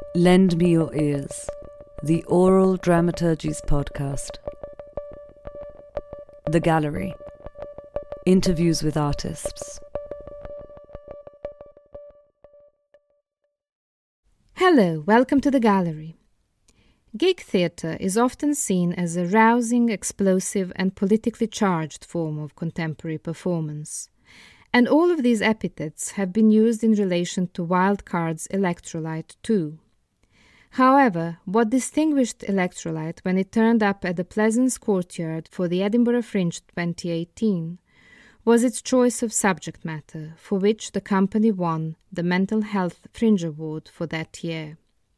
Lend Me Your Ears, the Oral Dramaturgies podcast. The Gallery. Interviews with artists. Hello, welcome to The Gallery. Gig theatre is often seen as a rousing, explosive and politically charged form of contemporary performance. And all of these epithets have been used in relation to Wildcard's Electrolyte too. However, what distinguished Electrolyte when it turned up at the Pleasance Courtyard for the Edinburgh Fringe 2018 was its choice of subject matter, for which the company won the Mental Health Fringe Award for that year.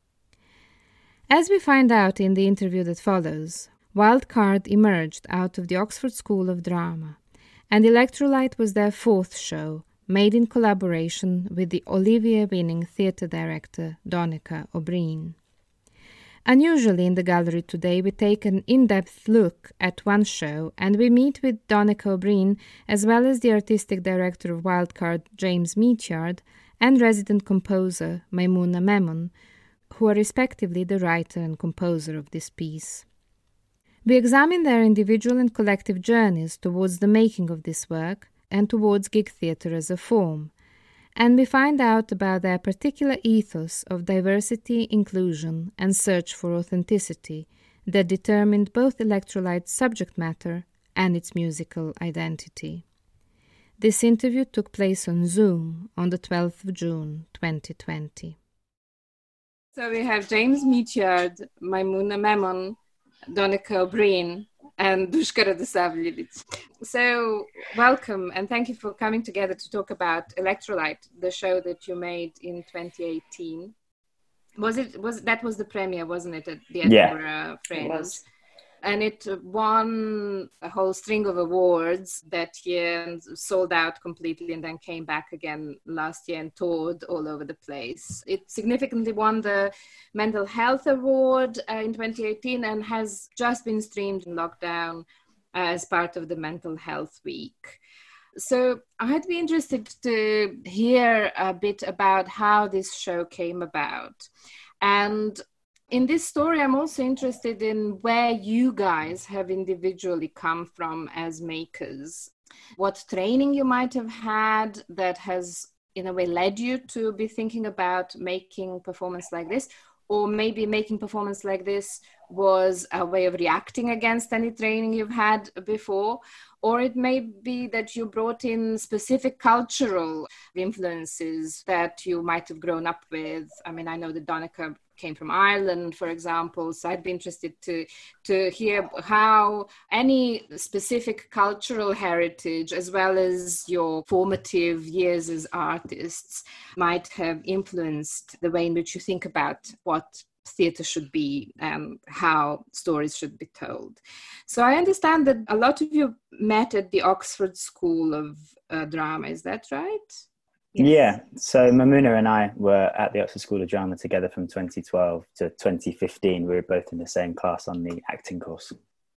As we find out in the interview that follows, Wildcard emerged out of the Oxford School of Drama, and Electrolyte was their fourth show, made in collaboration with the Olivier-winning theatre director Donncha O'Brien. Unusually in the gallery today, we take an in-depth look at one show and we meet with Donncha O'Brien as well as the artistic director of Wildcard, James Meatyard, and resident composer Maimouna Memon, who are respectively the writer and composer of this piece. We examine their individual and collective journeys towards the making of this work and towards gig theatre as a form, and we find out about their particular ethos of diversity, inclusion, and search for authenticity that determined both Electrolyte's subject matter and its musical identity. This interview took place on Zoom on the 12th of June 2020. So we have James Meatyard, Maimouna Memon, Donncha O'Brien, and Dushka Radosavljevic. So welcome and thank you for coming together to talk about Electrolyte, the show that you made in 2018. That was the premiere, wasn't it, at the Edinburgh Fringe? It was. And it won a whole string of awards that year and sold out completely and then came back again last year and toured all over the place. It significantly won the Mental Health Award in 2018 and has just been streamed in lockdown as part of the Mental Health Week. So I'd be interested to hear a bit about how this show came about. And in this story, I'm also interested in where you guys have individually come from as makers. What training you might have had that has, in a way, led you to be thinking about making performance like this, or maybe making performance like this was a way of reacting against any training you've had before, or it may be that you brought in specific cultural influences that you might have grown up with. I mean, I know that Donncha came from Ireland, for example, so I'd be interested to hear how any specific cultural heritage, as well as your formative years as artists, might have influenced the way in which you think about what theatre should be and how stories should be told. So I understand that a lot of you met at the Oxford School of Drama, is that right? Yes. Yeah, so Maimouna and I were at the Oxford School of Drama together from 2012 to 2015. We were both in the same class on the acting course.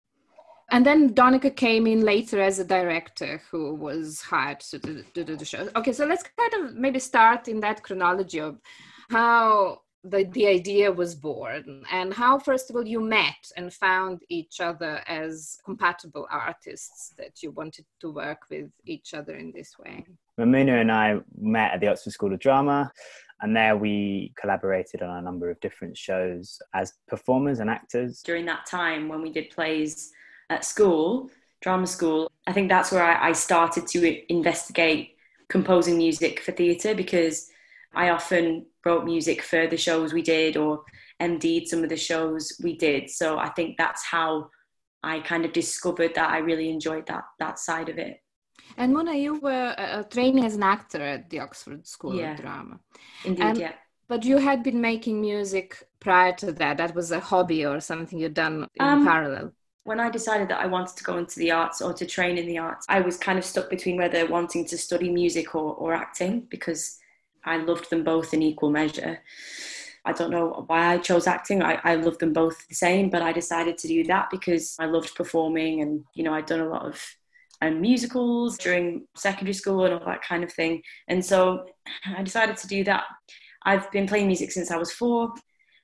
And then Donncha came in later as a director who was hired to do the show. Okay, so let's kind of maybe start in that chronology of how the idea was born and how, first of all, you met and found each other as compatible artists that you wanted to work with each other in this way. Maimouna and I met at the Oxford School of Drama, and there we collaborated on a number of different shows as performers and actors. During that time when we did plays at school, drama school, I think that's where I started to investigate composing music for theatre, because I often wrote music for the shows we did or MD'd some of the shows we did. So I think that's how I kind of discovered that I really enjoyed that side of it. And Mona, you were training as an actor at the Oxford School of Drama. Indeed, yeah. But you had been making music prior to that. That was a hobby or something you'd done in parallel. When I decided that I wanted to go into the arts or to train in the arts, I was kind of stuck between whether wanting to study music or acting, because I loved them both in equal measure. I don't know why I chose acting. I loved them both the same, but I decided to do that because I loved performing and, I'd done a lot of musicals during secondary school and all that kind of thing. And so I decided to do that. I've been playing music since I was 4.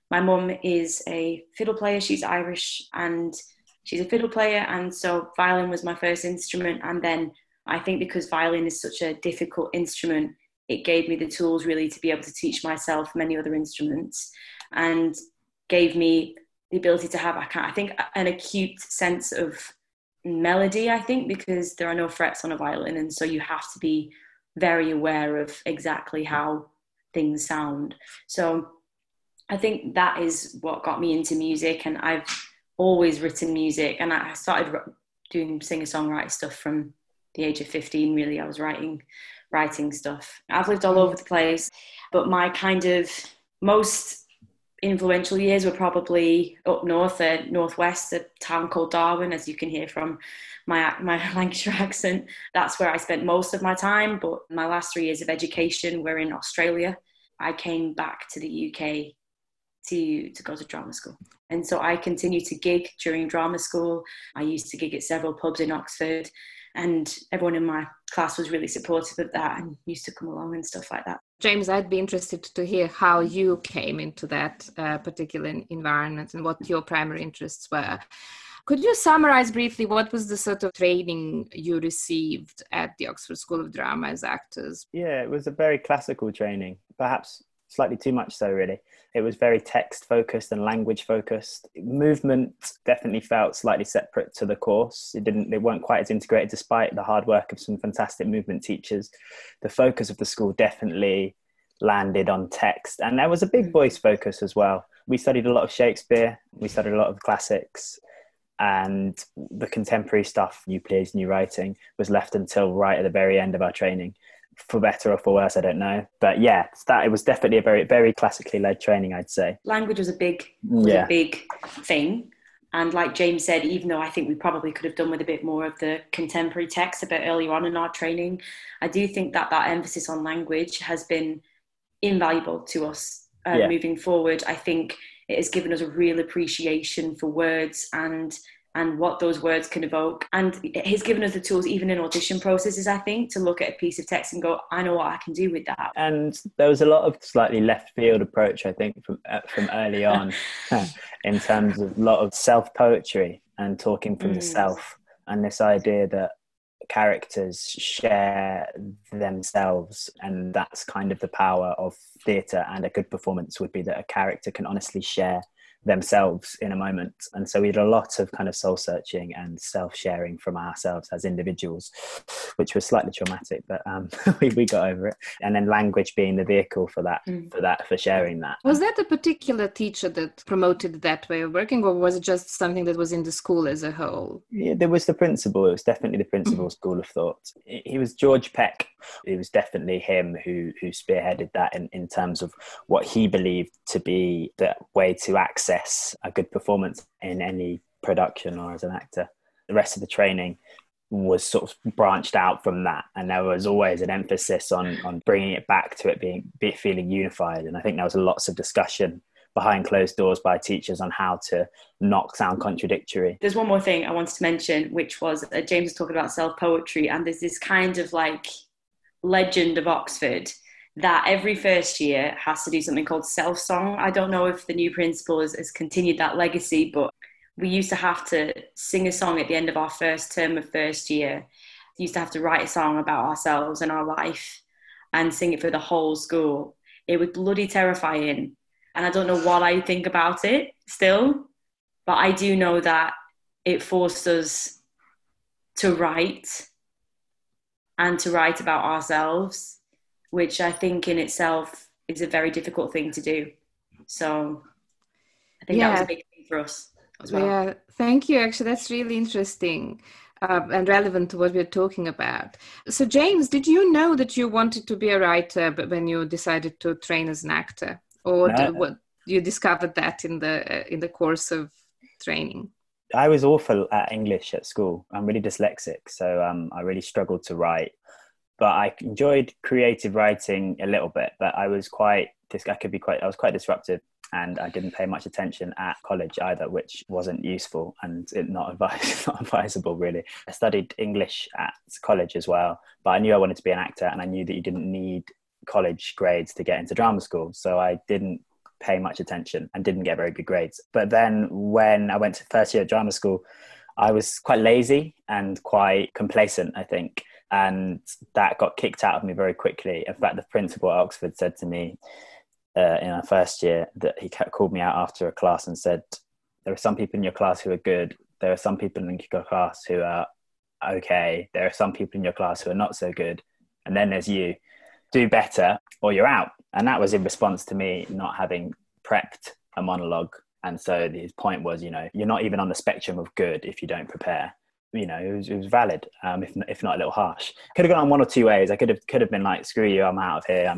My mum is a fiddle player. She's Irish and she's a fiddle player. And so violin was my first instrument. And then I think because violin is such a difficult instrument, it gave me the tools really to be able to teach myself many other instruments, and gave me the ability to have, I think, an acute sense of melody, I think, because there are no frets on a violin. And so you have to be very aware of exactly how things sound. So I think that is what got me into music. And I've always written music, and I started doing singer-songwriter stuff from the age of 15, really. I was writing stuff. I've lived all over the place, but my kind of most influential years were probably up north, northwest, a town called Darwin, as you can hear from my Lancashire accent. That's where I spent most of my time, but my last 3 years of education were in Australia. I came back to the UK to go to drama school. And so I continued to gig during drama school. I used to gig at several pubs in Oxford, and everyone in my class was really supportive of that and used to come along and stuff like that. James, I'd be interested to hear how you came into that particular environment and what your primary interests were. Could you summarize briefly what was the sort of training you received at the Oxford School of Drama as actors? Yeah, it was a very classical training, perhaps slightly too much so, really. It was very text focused and language focused. Movement definitely felt slightly separate to the course. They weren't quite as integrated, despite the hard work of some fantastic movement teachers. The focus of the school definitely landed on text, and there was a big voice focus as well. We studied a lot of Shakespeare, we studied a lot of classics, and the contemporary stuff, new plays, new writing, was left until right at the very end of our training. For better or for worse, I don't know. But yeah, it was definitely a very, very classically led training, I'd say. Language was a big thing. And like James said, even though I think we probably could have done with a bit more of the contemporary text a bit earlier on in our training, I do think that emphasis on language has been invaluable to us moving forward. I think it has given us a real appreciation for words and what those words can evoke. And it has given us the tools, even in audition processes, I think, to look at a piece of text and go, I know what I can do with that. And there was a lot of slightly left field approach, I think, from early on, in terms of a lot of self-poetry and talking from the self, and this idea that characters share themselves, and that's kind of the power of theatre. And a good performance would be that a character can honestly share themselves in a moment. And so we did a lot of kind of soul searching and self-sharing from ourselves as individuals, which was slightly traumatic, but we got over it. And then language being the vehicle for sharing that. Was that a particular teacher that promoted that way of working, or was it just something that was in the school as a whole? Yeah, there was the principal. It was definitely the principal's school of thought. He was George Peck. It was definitely him who spearheaded that in terms of what he believed to be the way to access a good performance in any production or as an actor. The rest of the training was sort of branched out from that, and there was always an emphasis on bringing it back to it feeling unified. And I think there was lots of discussion behind closed doors by teachers on how to not sound contradictory. There's one more thing I wanted to mention, which was James was talking about self-poetry, and there's this kind of like legend of Oxford that every first year has to do something called self-song. I don't know if the new principal has continued that legacy, but we used to have to sing a song at the end of our first term of first year. We used to have to write a song about ourselves and our life and sing it for the whole school. It was bloody terrifying. And I don't know what I think about it still, but I do know that it forced us to write and to write about ourselves, which I think in itself is a very difficult thing to do. So I think that was a big thing for us as well. Yeah, thank you. Actually, that's really interesting and relevant to what we're talking about. So James, did you know that you wanted to be a writer when you decided to train as an actor? Or what you discovered that in the course of training? I was awful at English at school. I'm really dyslexic, so I really struggled to write. But I enjoyed creative writing a little bit. But I was quite disruptive, and I didn't pay much attention at college either, which wasn't useful and not advisable really. I studied English at college as well, but I knew I wanted to be an actor, and I knew that you didn't need college grades to get into drama school, so I didn't pay much attention and didn't get very good grades. But then when I went to first year at drama school, I was quite lazy and quite complacent, I think. And that got kicked out of me very quickly. In fact, the principal at Oxford said to me in our first year that he called me out after a class and said, there are some people in your class who are good. There are some people in your class who are okay. There are some people in your class who are not so good. And then there's you. Do better or you're out. And that was in response to me not having prepped a monologue. And so his point was, you know, you're not even on the spectrum of good if you don't prepare. You know, it was valid, if not a little harsh. Could have gone on one or two ways. I could have been like, screw you, I'm out of here.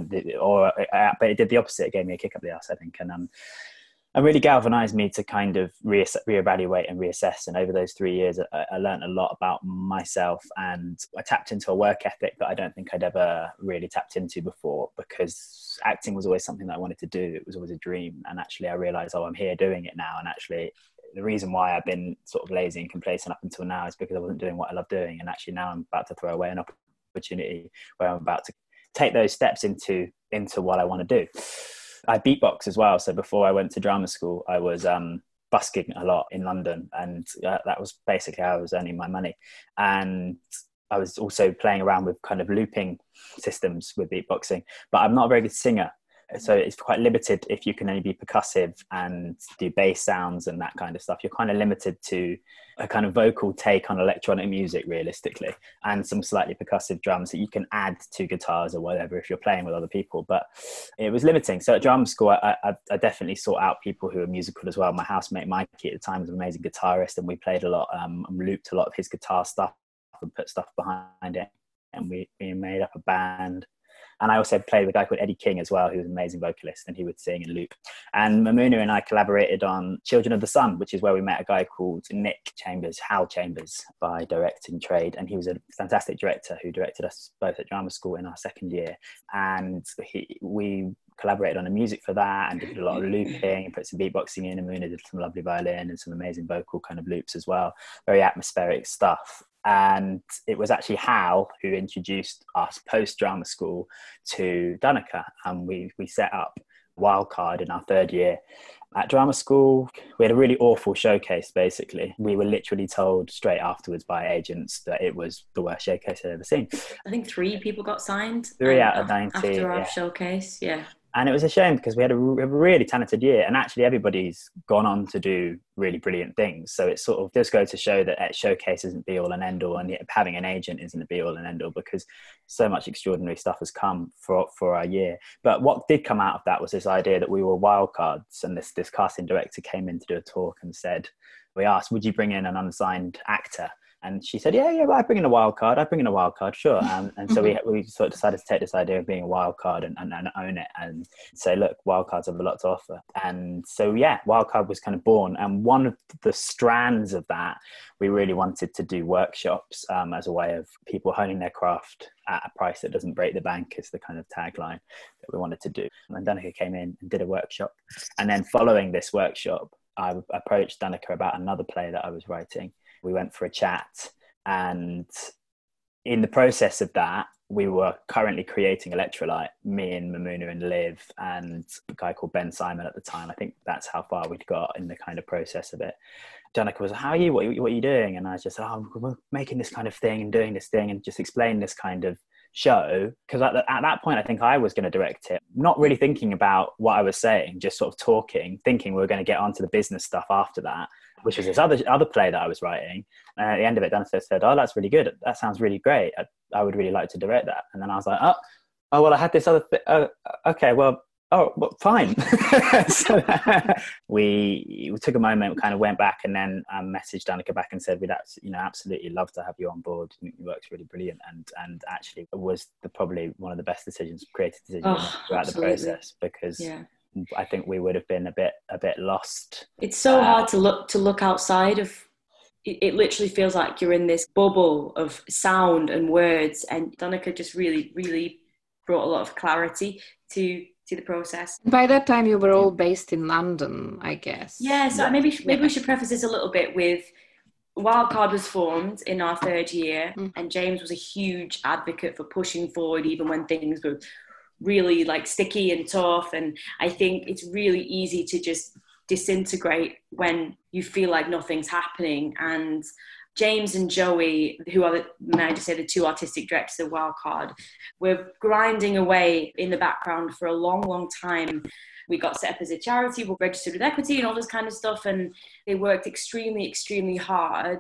But it did the opposite. It gave me a kick up the arse, I think. And really galvanized me to kind of reevaluate and reassess. And over those 3 years, I learned a lot about myself, and I tapped into a work ethic that I don't think I'd ever really tapped into before, because acting was always something that I wanted to do. It was always a dream. And actually I realized, I'm here doing it now. And actually the reason why I've been sort of lazy and complacent up until now is because I wasn't doing what I love doing. And actually now I'm about to throw away an opportunity where I'm about to take those steps into what I want to do. I beatbox as well. So before I went to drama school, I was busking a lot in London, and that was basically how I was earning my money. And I was also playing around with kind of looping systems with beatboxing, but I'm not a very good singer. So it's quite limited if you can only be percussive and do bass sounds and that kind of stuff. You're kind of limited to a kind of vocal take on electronic music, realistically, and some slightly percussive drums that you can add to guitars or whatever if you're playing with other people. But it was limiting. So at drama school, I definitely sought out people who are musical as well. My housemate Mikey at the time was an amazing guitarist, and we played a lot and looped a lot of his guitar stuff and put stuff behind it. And we made up a band. And I also played with a guy called Eddie King as well, who was an amazing vocalist, and he would sing and loop. And Mamuna and I collaborated on Children of the Sun, which is where we met a guy called Nick Chambers, Hal Chambers, by directing trade. And he was a fantastic director who directed us both at drama school in our second year. And we collaborated on the music for that and did a lot of looping and put some beatboxing in. And Mamuna did some lovely violin and some amazing vocal kind of loops as well. Very atmospheric stuff. And it was actually Hal who introduced us post-drama school to Danica. And we set up Wildcard in our third year at drama school. We had a really awful showcase, basically. We were literally told straight afterwards by agents that it was the worst showcase I'd ever seen. I think 3 people got signed. 3 out of 90. After our showcase, yeah. And it was a shame because we had a really talented year, and actually everybody's gone on to do really brilliant things. So it sort of does go to show that showcase isn't be all and end all, and having an agent isn't a be all and end all, because so much extraordinary stuff has come for our year. But what did come out of that was this idea that we were wildcards, and this casting director came in to do a talk and said, we asked, would you bring in an unsigned actor? And she said, yeah, well, I bring in a wild card, sure. And so we sort of decided to take this idea of being a wild card and own it and say, look, wild cards have a lot to offer. And so, yeah, wild card was kind of born. And one of the strands of that, we really wanted to do workshops as a way of people honing their craft at a price that doesn't break the bank, is the kind of tagline that we wanted to do. And Danica came in and did a workshop. And then following this workshop, I approached Danica about another play that I was writing. We went for a chat, and in the process of that, we were currently creating Electrolyte, me and Mamuna and Liv and a guy called Ben Simon at the time. I think that's how far we'd got in the kind of process of it. Danica was, how are you? What are you doing? And I was just, we're making this kind of thing and doing this thing and just explain this kind of show. Because at that point, I think I was going to direct it, not really thinking about what I was saying, just sort of talking, thinking we were going to get onto the business stuff after that, which was this other play that I was writing. And at the end of it, Danica said, oh, that's really good. That sounds really great. I would really like to direct that. And then I was like, oh, well, I had this other thing. Okay, well, fine. So we took a moment, kind of went back, and then messaged Danica back and said, we'd absolutely love to have you on board. It works really brilliant. And actually it was probably one of the best creative decisions throughout the process, because I think we would have been a bit lost. It's so hard to look outside of. It literally feels like you're in this bubble of sound and words, and Danica just really, really brought a lot of clarity to the process. By that time, you were all based in London, I guess. Yeah, so maybe we should preface this a little bit with Wildcard was formed in our third year, and James was a huge advocate for pushing forward even when things were really like sticky and tough. And I think it's really easy to just disintegrate when you feel like nothing's happening. And James and Joey, who are, may I just say, the two artistic directors of Wildcard, were grinding away in the background for a long, long time. We got set up as a charity, we're registered with Equity and all this kind of stuff. And they worked extremely, extremely hard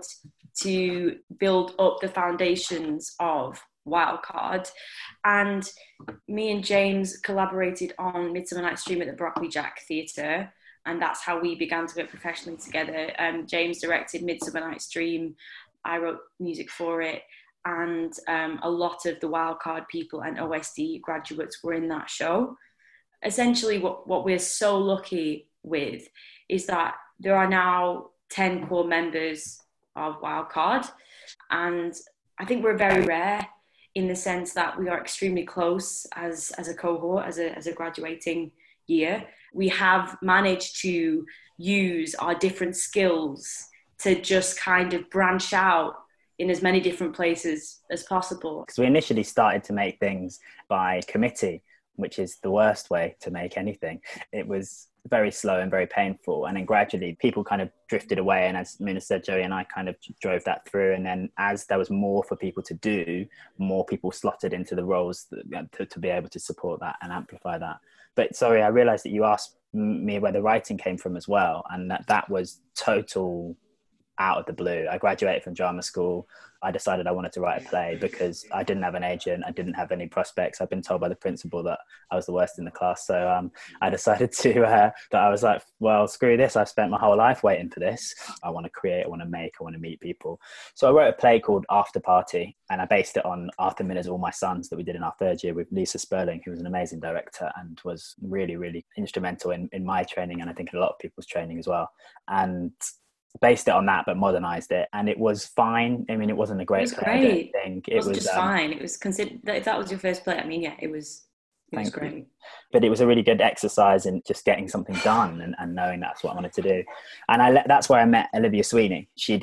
to build up the foundations of Wildcard. And me and James collaborated on Midsummer Night's Dream at the Broccoli Jack Theatre. And that's how we began to work professionally together. James directed Midsummer Night's Dream. I wrote music for it. And a lot of the Wildcard people and OSD graduates were in that show. Essentially, what we're so lucky with is that there are now 10 core members of Wildcard. And I think we're very rare in the sense that we are extremely close as a cohort, as a graduating year. We have managed to use our different skills to just kind of branch out in as many different places as possible. Because we initially started to make things by committee, which is the worst way to make anything. It was very slow and very painful. And then gradually people kind of drifted away. And as Mina said, Joey and I kind of drove that through. And then as there was more for people to do, more people slotted into the roles to be able to support that and amplify that. But sorry, I realized that you asked me where the writing came from as well. And that was total out of the blue. I graduated from drama school. I decided I wanted to write a play because I didn't have an agent. I didn't have any prospects. I've been told by the principal that I was the worst in the class. So I decided that I was like, well, screw this. I've spent my whole life waiting for this. I want to create, I want to make, I want to meet people. So I wrote a play called After Party, and I based it on Arthur Miller's All My Sons that we did in our third year with Lisa Sperling, who was an amazing director and was really, really instrumental in my training, and I think in a lot of people's training as well. And based it on that, but modernized it, and it was fine. I mean, it wasn't a great play. I don't think it was just fine. It was considered, if that was your first play, I mean, yeah, it was great. But it was a really good exercise in just getting something done and knowing that's what I wanted to do. And that's where I met Olivia Sweeney. She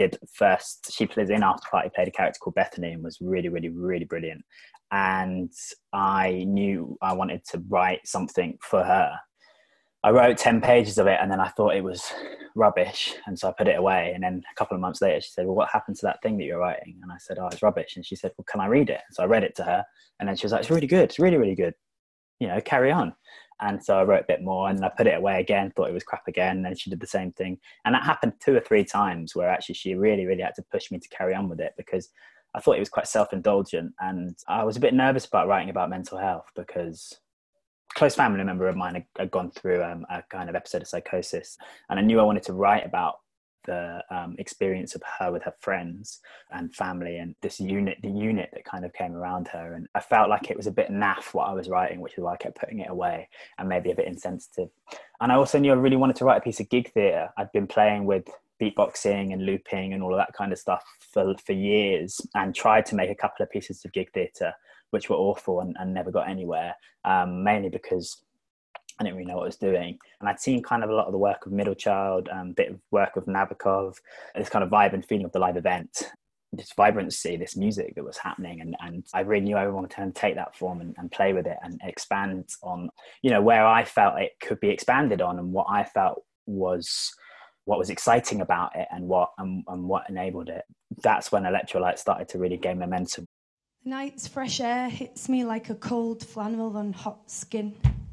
plays in After Party, played a character called Bethany and was really, really, really brilliant. And I knew I wanted to write something for her. I wrote 10 pages of it and then I thought it was rubbish. And so I put it away. And then a couple of months later, she said, well, what happened to that thing that you're writing? And I said, oh, it's rubbish. And she said, well, can I read it? And so I read it to her. And then she was like, it's really good. It's really, really good. You know, carry on. And so I wrote a bit more and then I put it away again, thought it was crap again. And she did the same thing. And that happened 2 or 3 times where actually she really, really had to push me to carry on with it because I thought it was quite self-indulgent. And I was a bit nervous about writing about mental health because a close family member of mine had gone through a kind of episode of psychosis, and I knew I wanted to write about the experience of her with her friends and family and the unit that kind of came around her. And I felt like it was a bit naff what I was writing, which is why I kept putting it away and maybe a bit insensitive. And I also knew I really wanted to write a piece of gig theatre. I'd been playing with beatboxing and looping and all of that kind of stuff for years and tried to make a couple of pieces of gig theatre which were awful and never got anywhere, mainly because I didn't really know what I was doing. And I'd seen kind of a lot of the work of Middle Child, a bit of work of Nabokov, this kind of vibe and feeling of the live event, this vibrancy, this music that was happening. And I really knew I wanted to take that form and play with it and expand on, you know, where I felt it could be expanded on and what I felt was what was exciting about it and what enabled it. That's when Electrolyte started to really gain momentum. The night's fresh air hits me like a cold flannel on hot skin.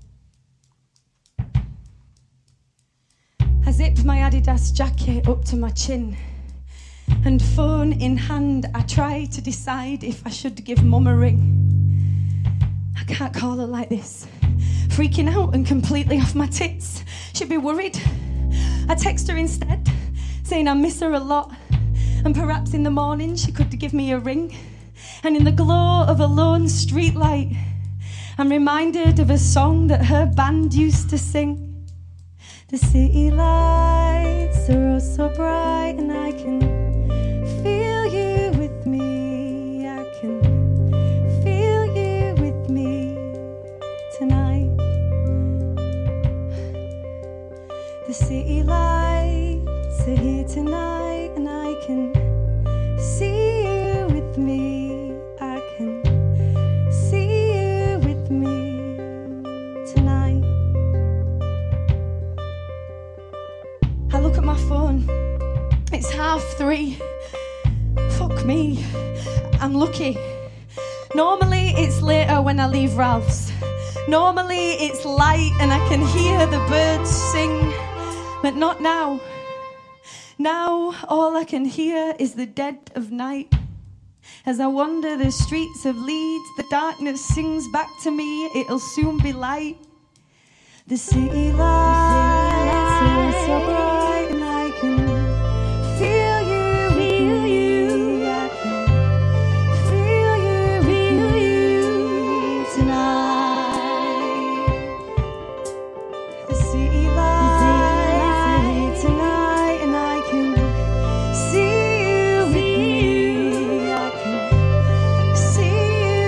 I zip my Adidas jacket up to my chin, and phone in hand I try to decide if I should give Mum a ring. I can't call her like this, freaking out and completely off my tits. She'd be worried. I text her instead, saying I miss her a lot, and perhaps in the morning she could give me a ring. And in the glow of a lone streetlight, I'm reminded of a song that her band used to sing. The city lights are oh so bright, and I can feel you with me. I can feel you with me tonight. The city lights are here tonight, and I can see you with me. I can see you with me lucky. Normally it's later when I leave Ralph's. Normally it's light and I can hear the birds sing. But not now. Now all I can hear is the dead of night. As I wander the streets of Leeds, the darkness sings back to me, it'll soon be light. The city lights are so bright and I can feel you, I can feel you tonight. The city lights tonight and I can see you with me, I can see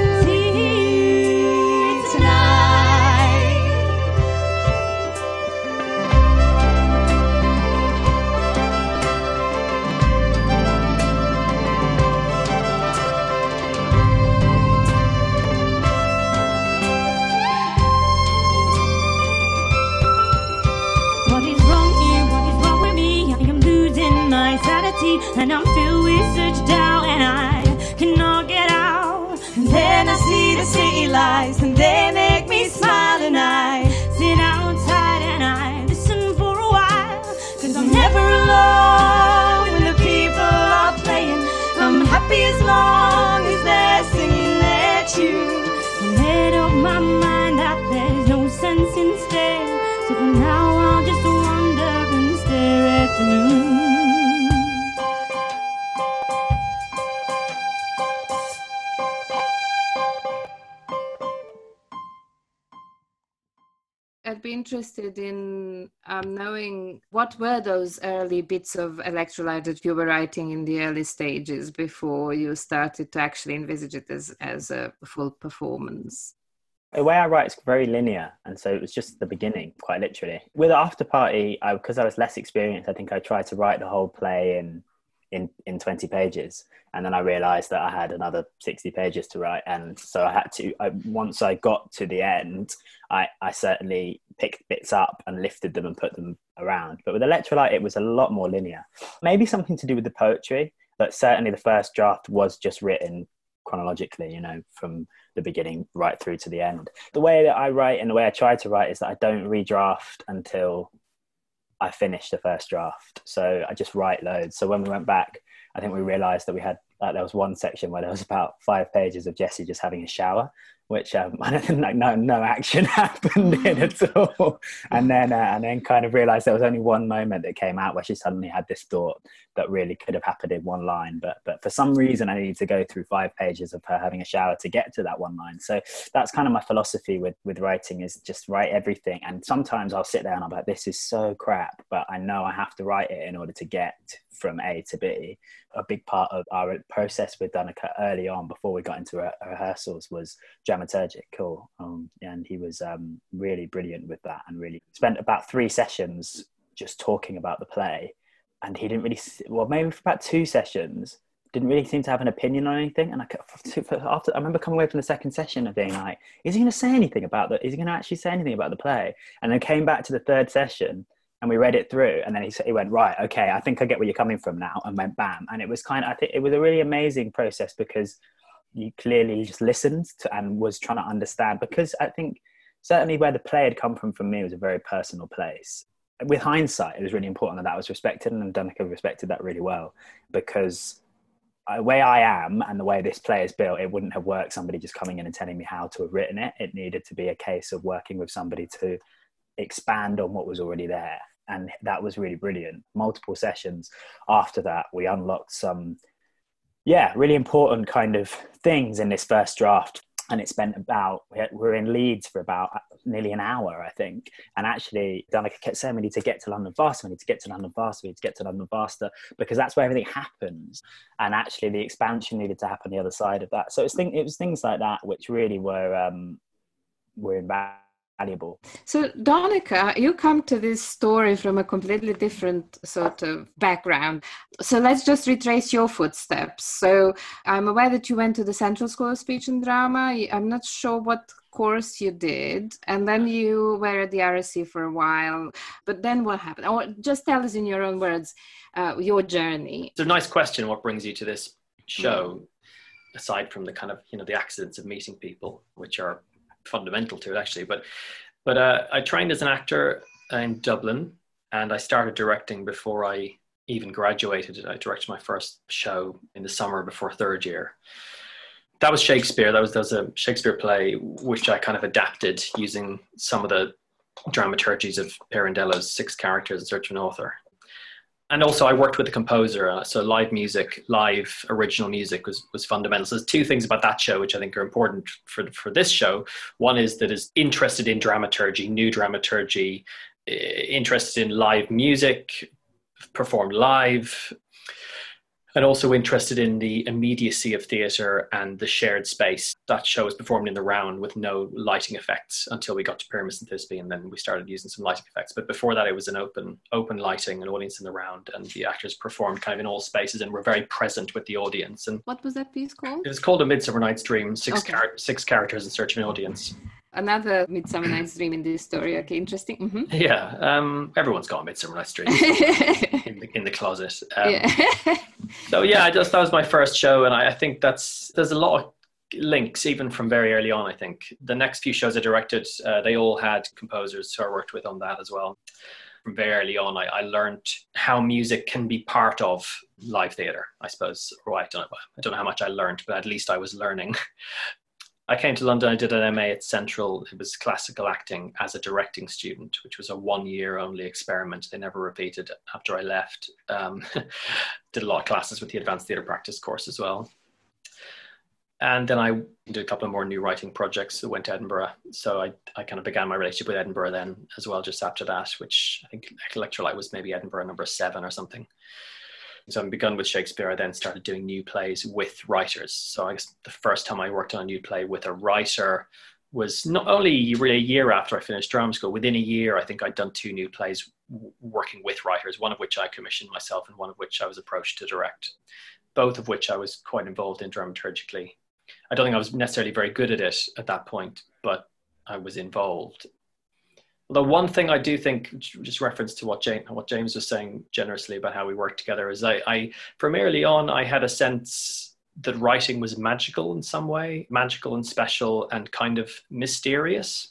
you tonight. What is wrong here? What is wrong with me? I am losing my sanity, and I'm filled with such doubt, and I cannot get out. And then I see the city lights and they make me smile and I Sit outside and I listen for a while, 'cause I'm never alone when the people are playing. I'm happy as long as they're singing their tune. made up my mind that there's no sense in staying. So for now I'll just wander and stare at the moon. I'd be interested in knowing what were those early bits of Electrolyte that you were writing in the early stages before you started to actually envisage it as a full performance. The way I write is very linear, and so it was just the beginning, quite literally. With After Party, because I was less experienced, I think I tried to write the whole play in 20 pages, and then I realised that I had another 60 pages to write, and so I had to. Once I got to the end, I certainly picked bits up and lifted them and put them around. But with Electrolyte, it was a lot more linear. Maybe something to do with the poetry, but certainly the first draft was just written chronologically, you know, from the beginning right through to the end. The way that I write and the way I try to write is that I don't redraft until I finish the first draft. So I just write loads. So when we went back, I think we realized that we had there was one section where there was about 5 pages of Jessie just having a shower, which I don't think no action happened in at all. And then kind of realized there was only one moment that came out where she suddenly had this thought that really could have happened in one line. But for some reason, I needed to go through 5 pages of her having a shower to get to that one line. So that's kind of my philosophy with writing, is just write everything. And sometimes I'll sit there and I'm like, this is so crap, but I know I have to write it in order to get from A to B. A big part of our process with Danica early on, before we got into rehearsals, was dramaturgical, and he was really brilliant with that, and really spent about 3 sessions just talking about the play. And he didn't really, maybe for about 2 sessions, didn't really seem to have an opinion on anything. And I remember coming away from the second session and being like, is he going to say anything about that? Is he going to actually say anything about the play? And then came back to the 3rd session and we read it through, and then he went, right, okay, I think I get where you're coming from now, and went bam. And it was I think it was a really amazing process, because you clearly just listened to and was trying to understand, because I think certainly where the play had come from for me was a very personal place. With hindsight, it was really important that was respected, and Danica respected that really well, because the way I am and the way this play is built, it wouldn't have worked somebody just coming in and telling me how to have written it. It needed to be a case of working with somebody to expand on what was already there, and that was really brilliant. Multiple sessions after that, we unlocked some really important kind of things in this first draft, and it spent we're in Leeds for about nearly an hour, I think. And actually Danica kept saying, we need to get to London faster, we need to get to London faster, we need to get to London faster, because that's where everything happens, and actually the expansion needed to happen the other side of that. So it was things like that which really were invaluable. So Danica, you come to this story from a completely different sort of background. So let's just retrace your footsteps. So I'm aware that you went to the Central School of Speech and Drama. I'm not sure what course you did, and then you were at the RSC for a while, but then what happened? Or just tell us in your own words your journey. It's a nice question, what brings you to this show? aside from the kind of, the accidents of meeting people, which are fundamental to it actually. But I trained as an actor in Dublin, and I started directing before I even graduated. I directed my first show in the summer before third year. That was Shakespeare. That was a Shakespeare play, which I kind of adapted using some of the dramaturgies of Pirandello's 6 Characters in Search of an Author. And also I worked with the composer, so live original music was fundamental. So there's 2 things about that show which I think are important for this show. One is that is interested in dramaturgy, new dramaturgy, interested in live music, performed live, and also interested in the immediacy of theatre and the shared space. That show was performed in the round with no lighting effects until we got to Pyramus and Thisbe, and then we started using some lighting effects. But before that, it was an open lighting, an audience in the round, and the actors performed kind of in all spaces and were very present with the audience. And what was that piece called? It was called A Midsummer Night's Dream, 6 characters in search of an audience. Another Midsummer Night's Dream in this story. Okay, interesting. Mm-hmm. Yeah, everyone's got a Midsummer Night's Dream in the closet. So yeah, that was my first show, and I think there's a lot of links even from very early on. I think the next few shows I directed, they all had composers who I worked with on that as well. From very early on, I learned how music can be part of live theatre, I suppose. Or I don't know how much I learned, but at least I was learning. I came to London, I did an MA at Central. It was classical acting as a directing student, which was a 1-year only experiment. They never repeated after I left. Did a lot of classes with the Advanced Theatre Practice course as well. And then I did a couple of more new writing projects that went to Edinburgh. So I kind of began my relationship with Edinburgh then as well, just after that, which I think Electrolyte was maybe Edinburgh number 7 or something. So I begun with Shakespeare. I then started doing new plays with writers. So I guess the first time I worked on a new play with a writer was not only really a year after I finished drama school. Within a year, I think I'd done 2 new plays working with writers, one of which I commissioned myself and one of which I was approached to direct, both of which I was quite involved in dramaturgically. I don't think I was necessarily very good at it at that point, but I was involved. Although one thing I do think, just reference to what James was saying generously about how we worked together, is I from early on, I had a sense that writing was magical in some way, magical and special and kind of mysterious.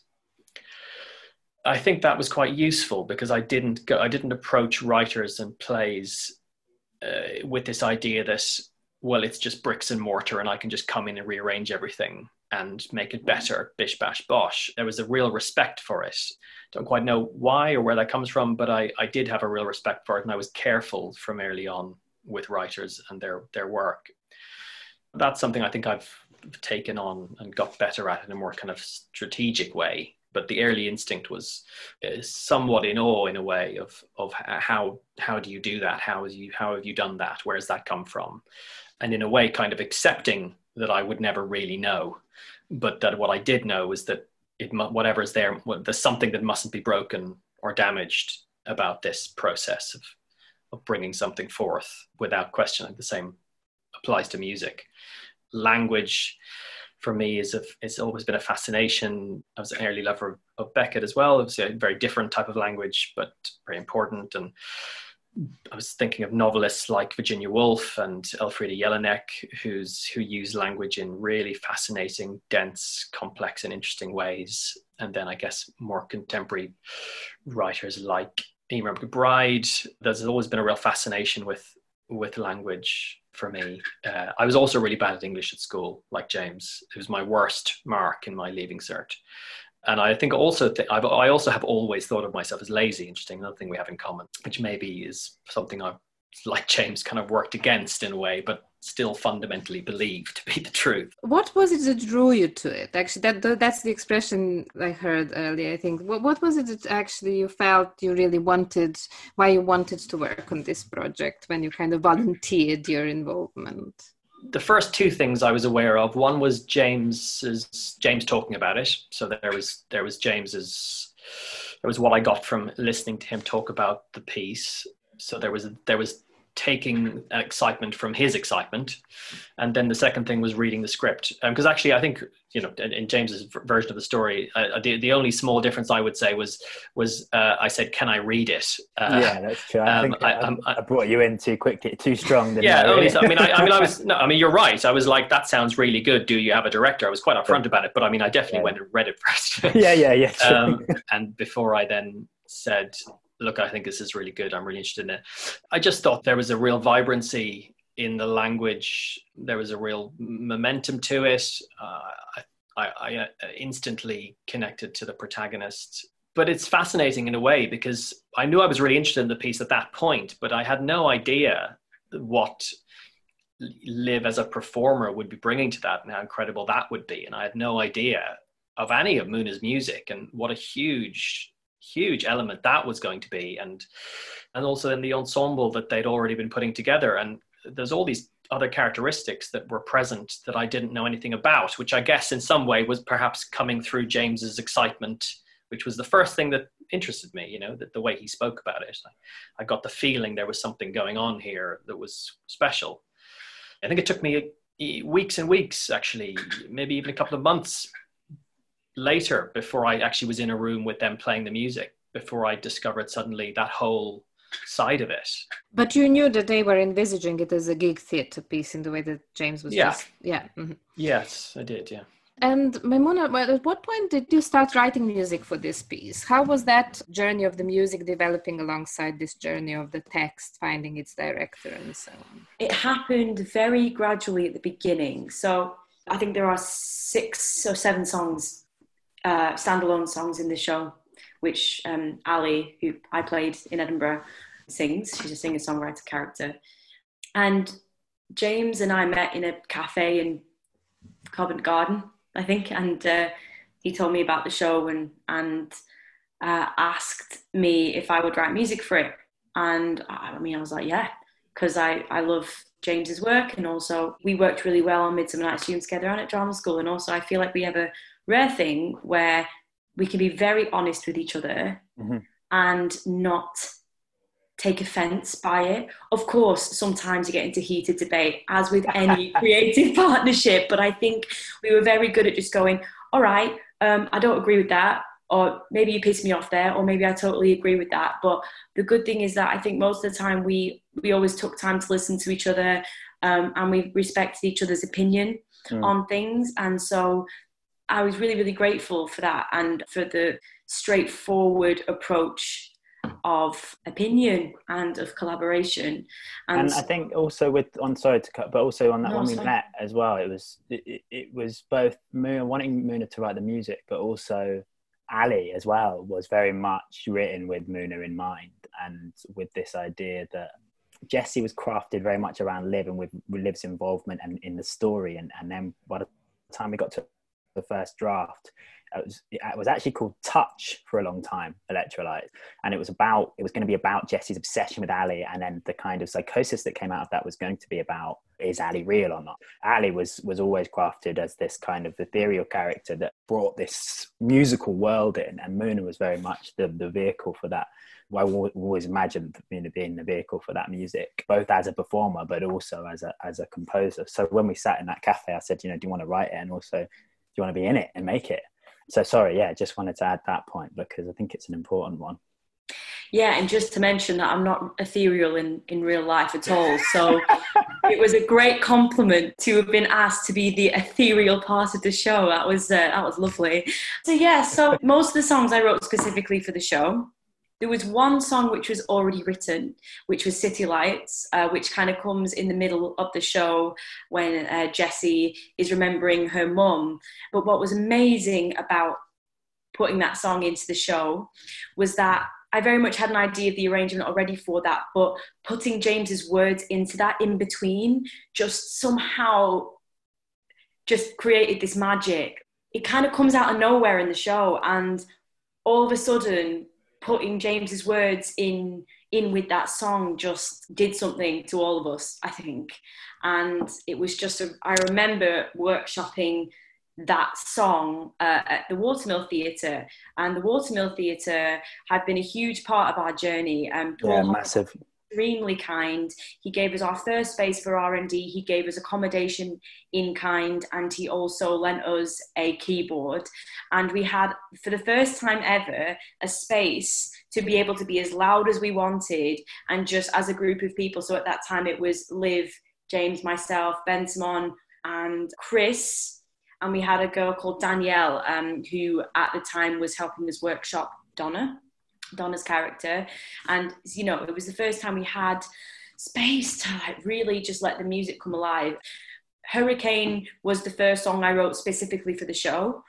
I think that was quite useful because I didn't approach writers and plays with this idea that, well, it's just bricks and mortar and I can just come in and rearrange everything and make it better, bish, bash, bosh. There was a real respect for it. Don't quite know why or where that comes from, but I did have a real respect for it, and I was careful from early on with writers and their work. That's something I think I've taken on and got better at in a more kind of strategic way. But the early instinct was somewhat in awe in a way of how do you do that? How have you done that? Where does that come from? And in a way kind of accepting that I would never really know, but that what I did know was that whatever's there, there's something that mustn't be broken or damaged about this process of bringing something forth without question. The same applies to music. Language for me it's always been a fascination. I was an early lover of Beckett as well. Obviously a very different type of language, but very important. And I was thinking of novelists like Virginia Woolf and Elfriede Jelinek, who use language in really fascinating, dense, complex and interesting ways. And then I guess more contemporary writers like Eimear McBride. There's always been a real fascination with language for me. I was also really bad at English at school, like James. It was my worst mark in my Leaving Cert. And I think also, I also have always thought of myself as lazy, interesting, another thing we have in common, which maybe is something I've, like James, kind of worked against in a way, but still fundamentally believe to be the truth. What was it that drew you to it? Actually, that's the expression I heard earlier, I think. What was it that actually you felt you really wanted, why you wanted to work on this project when you kind of volunteered your involvement? The first 2 things I was aware of, one was James talking about it. So there was what I got from listening to him talk about the piece. So there was taking excitement from his excitement. And then the second thing was reading the script. Because actually, I think, in James's version of the story, the only small difference I would say was I said, can I read it? Yeah, that's true. I think I brought you in too quickly, too strong. You're right. I was like, that sounds really good. Do you have a director? I was quite upfront about it, but I mean, I definitely went and read it first. Yeah. And before I then said, look, I think this is really good. I'm really interested in it. I just thought there was a real vibrancy in the language. There was a real momentum to it. I instantly connected to the protagonist. But it's fascinating in a way because I knew I was really interested in the piece at that point, but I had no idea what Liv as a performer would be bringing to that and how incredible that would be. And I had no idea of any of Muna's music and what a huge element that was going to be, and also in the ensemble that they'd already been putting together. And there's all these other characteristics that were present that I didn't know anything about, which I guess in some way was perhaps coming through James's excitement, which was the first thing that interested me, that the way he spoke about it. I got the feeling there was something going on here that was special. I think it took me weeks and weeks, actually, maybe even a couple of months later before I actually was in a room with them playing the music, before I discovered suddenly that whole side of it. But you knew that they were envisaging it as a gig theatre piece in the way that James was Mm-hmm. Yes, I did, yeah. And Maimouna, at what point did you start writing music for this piece? How was that journey of the music developing alongside this journey of the text, finding its director and so on? It happened very gradually at the beginning. So I think there are 6 or 7 songs, standalone songs in the show, which Ali, who I played in Edinburgh, sings. She's a singer-songwriter character. And James and I met in a cafe in Covent Garden, I think, and he told me about the show and asked me if I would write music for it. And I was like, yeah, because I love James's work, and also we worked really well on Midsummer Night's Dream together and at drama school. And also I feel like we have a rare thing where we can be very honest with each other and not take offense by it. Of course, sometimes you get into heated debate, as with any creative partnership, but I think we were very good at just going, all right, I don't agree with that, or maybe you pissed me off there, or maybe I totally agree with that. But the good thing is that I think most of the time we always took time to listen to each other, and we respected each other's opinion on things. And so I was really, really grateful for that, and for the straightforward approach of opinion and of collaboration. And I think also sorry to cut, but also on that we met as well, it was both wanting Muna to write the music, but also Ali as well was very much written with Muna in mind, and with this idea that Jessie was crafted very much around Liv and with Liv's involvement and in the story. And then by the time we got to the first draft, it was actually called Touch for a long time, Electrolyte, and it was going to be about Jessie's obsession with Ali, and then the kind of psychosis that came out of that was going to be about, is Ali real or not? Ali was always crafted as this kind of ethereal character that brought this musical world in, and Muna was very much the vehicle for that. I always imagined Muna being the vehicle for that music, both as a performer but also as a composer. So when we sat in that cafe, I said, do you want to write it, and also do you want to be in it and make it? So sorry, just wanted to add that point because I think it's an important one. Yeah, and just to mention that I'm not ethereal in real life at all. So it was a great compliment to have been asked to be the ethereal part of the show. That was lovely. So most of the songs I wrote specifically for the show. There was one song which was already written, which was City Lights, which kind of comes in the middle of the show when Jessie is remembering her mum. But what was amazing about putting that song into the show was that I very much had an idea of the arrangement already for that, but putting James's words into that in between just somehow just created this magic. It kind of comes out of nowhere in the show, and all of a sudden, putting James's words in with that song just did something to all of us, I think. And it was just I remember workshopping that song at the Watermill Theatre, and the Watermill Theatre had been a huge part of our journey. Massive. extremely kind. He gave us our first space for R&D. He gave us accommodation in kind, and he also lent us a keyboard. And we had, for the first time ever, a space to be able to be as loud as we wanted, and just as a group of people. So at that time it was Liv, James, myself, Ben Simon, and Chris. And we had a girl called Danielle, who at the time was helping us workshop Donna's character. And, you know, it was the first time we had space to like really just let the music come alive. Hurricane was the first song I wrote specifically for the show.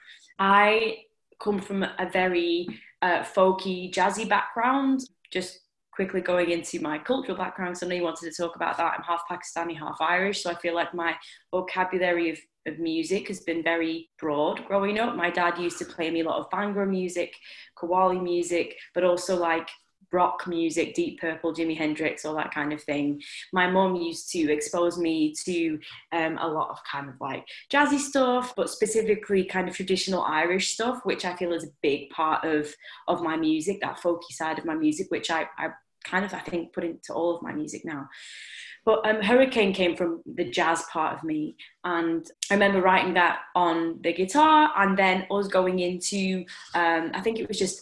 I come from a very folky, jazzy background. Just quickly going into my cultural background, so I know you wanted to talk about that. I'm half Pakistani, half Irish, so I feel like my vocabulary of music has been very broad growing up. My dad used to play me a lot of Bhangra music, Qawwali music, but also like rock music, Deep Purple, Jimi Hendrix, all that kind of thing. My mum used to expose me to a lot of kind of like jazzy stuff, but specifically kind of traditional Irish stuff, which I feel is a big part of my music, that folky side of my music, which I kind of, I think, put into all of my music now. But Hurricane came from the jazz part of me. And I remember writing that on the guitar, and then us going into, I think it was just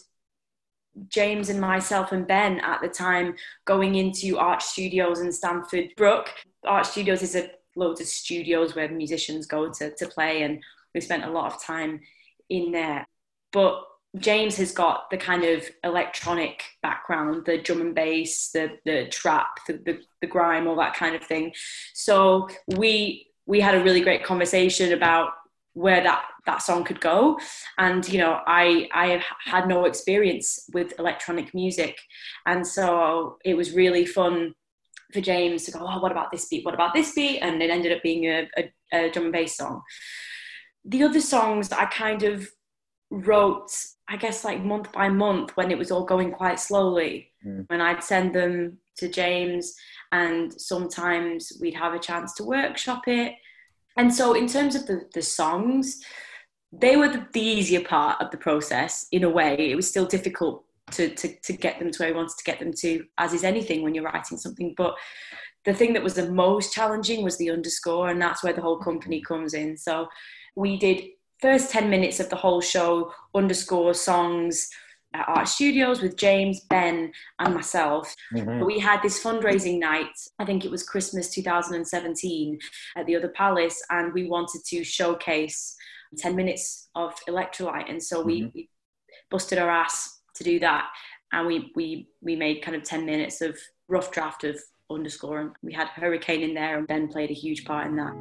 James and myself and Ben at the time, going into Arch Studios in Stamford Brook. Arch Studios is loads of studios where musicians go to play, and we spent a lot of time in there. But James has got the kind of electronic background, the drum and bass, the trap, the grime, all that kind of thing. So we had a really great conversation about where that song could go. And, you know, I have had no experience with electronic music. And so it was really fun for James to go, oh, what about this beat? What about this beat? And it ended up being a drum and bass song. The other songs I kind of wrote, I guess, like month by month when it was all going quite slowly. When I'd send them to James, and sometimes we'd have a chance to workshop it. And so in terms of the songs, they were the easier part of the process in a way. It was still difficult to get them to where I wanted to get them to, as is anything when you're writing something. But the thing that was the most challenging was the underscore, and that's where the whole company comes in. So we did first 10 minutes of the whole show, underscore songs at Arch Studios with James, Ben, and myself. But we had this fundraising night, I think it was Christmas 2017, at the Other Palace, and we wanted to showcase 10 minutes of Electrolyte. And so we busted our ass to do that. And we made kind of 10 minutes of rough draft of underscore, and we had Hurricane in there, and Ben played a huge part in that.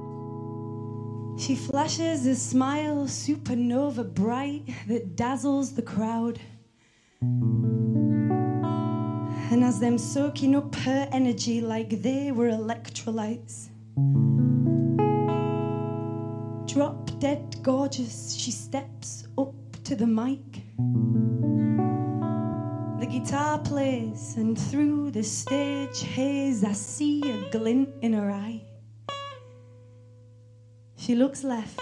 She flashes a smile supernova bright that dazzles the crowd. And as them soaking up her energy like they were electrolytes. Drop dead gorgeous, she steps up to the mic. The guitar plays, and through the stage haze I see a glint in her eye. She looks left,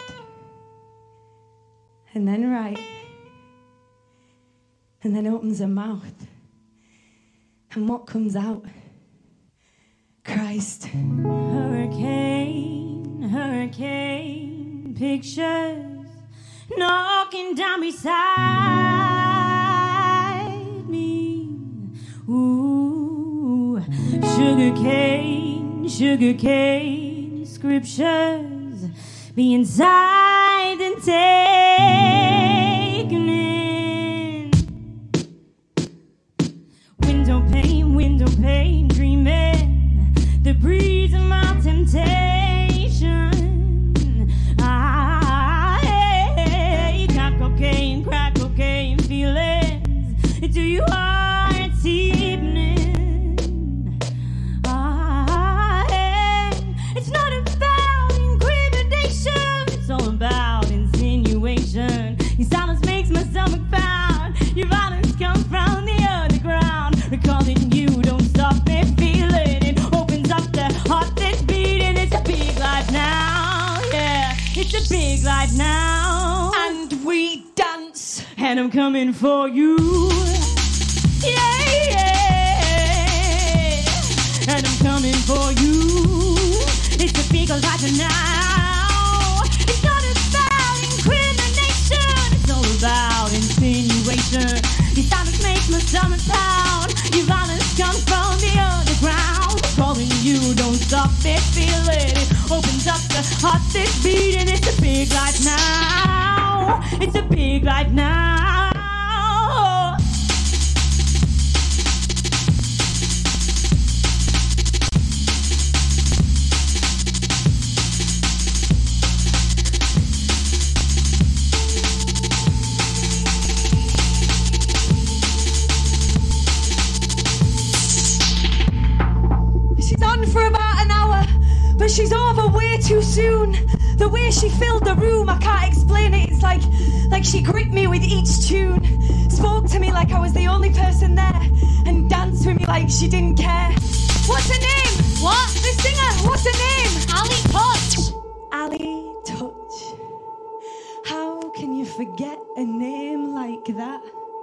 and then right, and then opens her mouth. And what comes out? Christ. Hurricane, hurricane, pictures knocking down beside me. Ooh, sugarcane, sugarcane, scriptures being sighed and taken in. Window pane, dreaming the breeze of my temptation. Hey, crack cocaine feelings into your heart evening. Hey, it's not about incrimination, it's all about insinuation. Your silence makes my stomach pound. Your violence comes from the underground. Recalling you don't stop me feeling. It opens up the heart that's beating. It's a big life now, yeah. It's a big life now. And we dance. And I'm coming for you. Yeah, yeah. and I'm coming for you. It's a big life now. It's not about incrimination, it's all about insinuation. Your silence makes my stomach pound. Your violence comes from the underground. Calling you, don't stop it, feel it. It opens up the heart that's beating. It's a big life now. It's a big life now. For about an hour, but she's over way too soon. The way she filled the room, I can't explain it. It's like she gripped me with each tune, spoke to me like I was the only person there, and danced with me like she didn't care. What's her name? What? The singer, what's her name? Ali Touch. Ali Touch. How can you forget a name like that?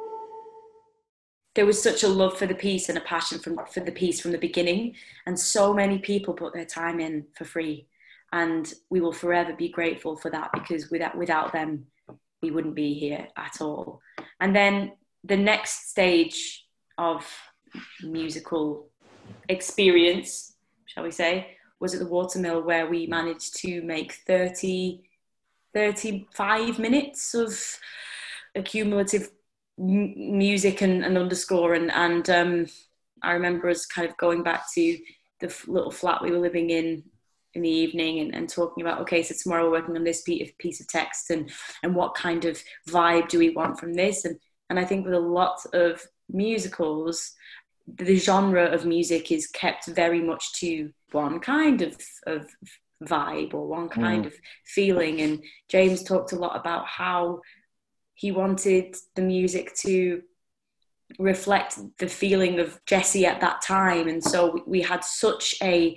There was such a love for the piece and a passion for the piece from the beginning, and so many people put their time in for free, and we will forever be grateful for that, because without them we wouldn't be here at all. And then the next stage of musical experience, shall we say, was at the Watermill, where we managed to make 35 minutes of accumulative music and underscore, and I remember us kind of going back to the little flat we were living in the evening and talking about, okay, so tomorrow we're working on this piece of text, and what kind of vibe do we want from this, and I think with a lot of musicals, the genre of music is kept very much to one kind of vibe or one kind of feeling, and James talked a lot about how he wanted the music to reflect the feeling of Jessie at that time. And so we had such a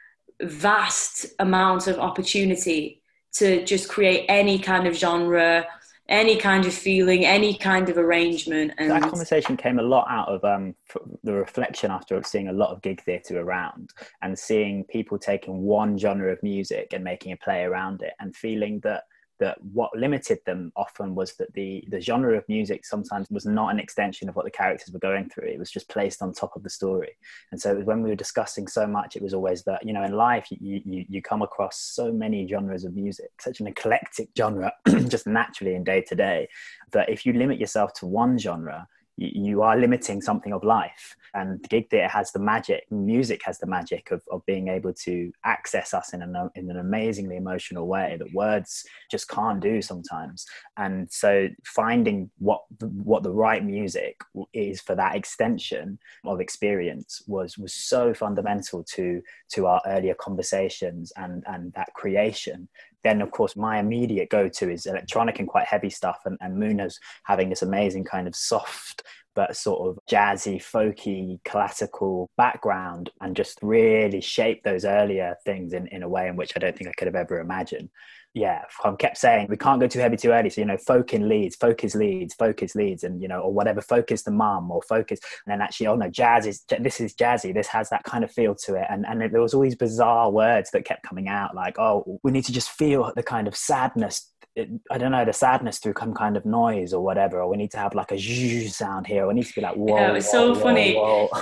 vast amount of opportunity to just create any kind of genre, any kind of feeling, any kind of arrangement. And that conversation came a lot out of the reflection after seeing a lot of gig theatre around, and seeing people taking one genre of music and making a play around it, and feeling that what limited them often was that the genre of music sometimes was not an extension of what the characters were going through. It was just placed on top of the story. And so when we were discussing so much, it was always that, you know, in life, you come across so many genres of music, such an eclectic genre, just naturally in day to day, that if you limit yourself to one genre, you are limiting something of life. And gig theatre has the magic, music has the magic of being able to access us in an amazingly emotional way that words just can't do sometimes. And so finding what the right music is for that extension of experience was so fundamental to our earlier conversations and that creation. Then, of course, my immediate go-to is electronic and quite heavy stuff, and Muna's having this amazing kind of soft but sort of jazzy, folky, classical background, and just really shape those earlier things in a way in which I don't think I could have ever imagined. Yeah, I kept saying, we can't go too heavy too early. So, you know, folk in leads, folk is leads, and, you know, or whatever, folk is the mum, or folk is, and then actually, oh no, this is jazzy. This has that kind of feel to it. And there was all these bizarre words that kept coming out, like, oh, we need to just feel the kind of sadness, the sadness through some kind of noise or whatever, or we need to have like a zzzz sound here, or we need to be like, whoa. Yeah, it's so funny.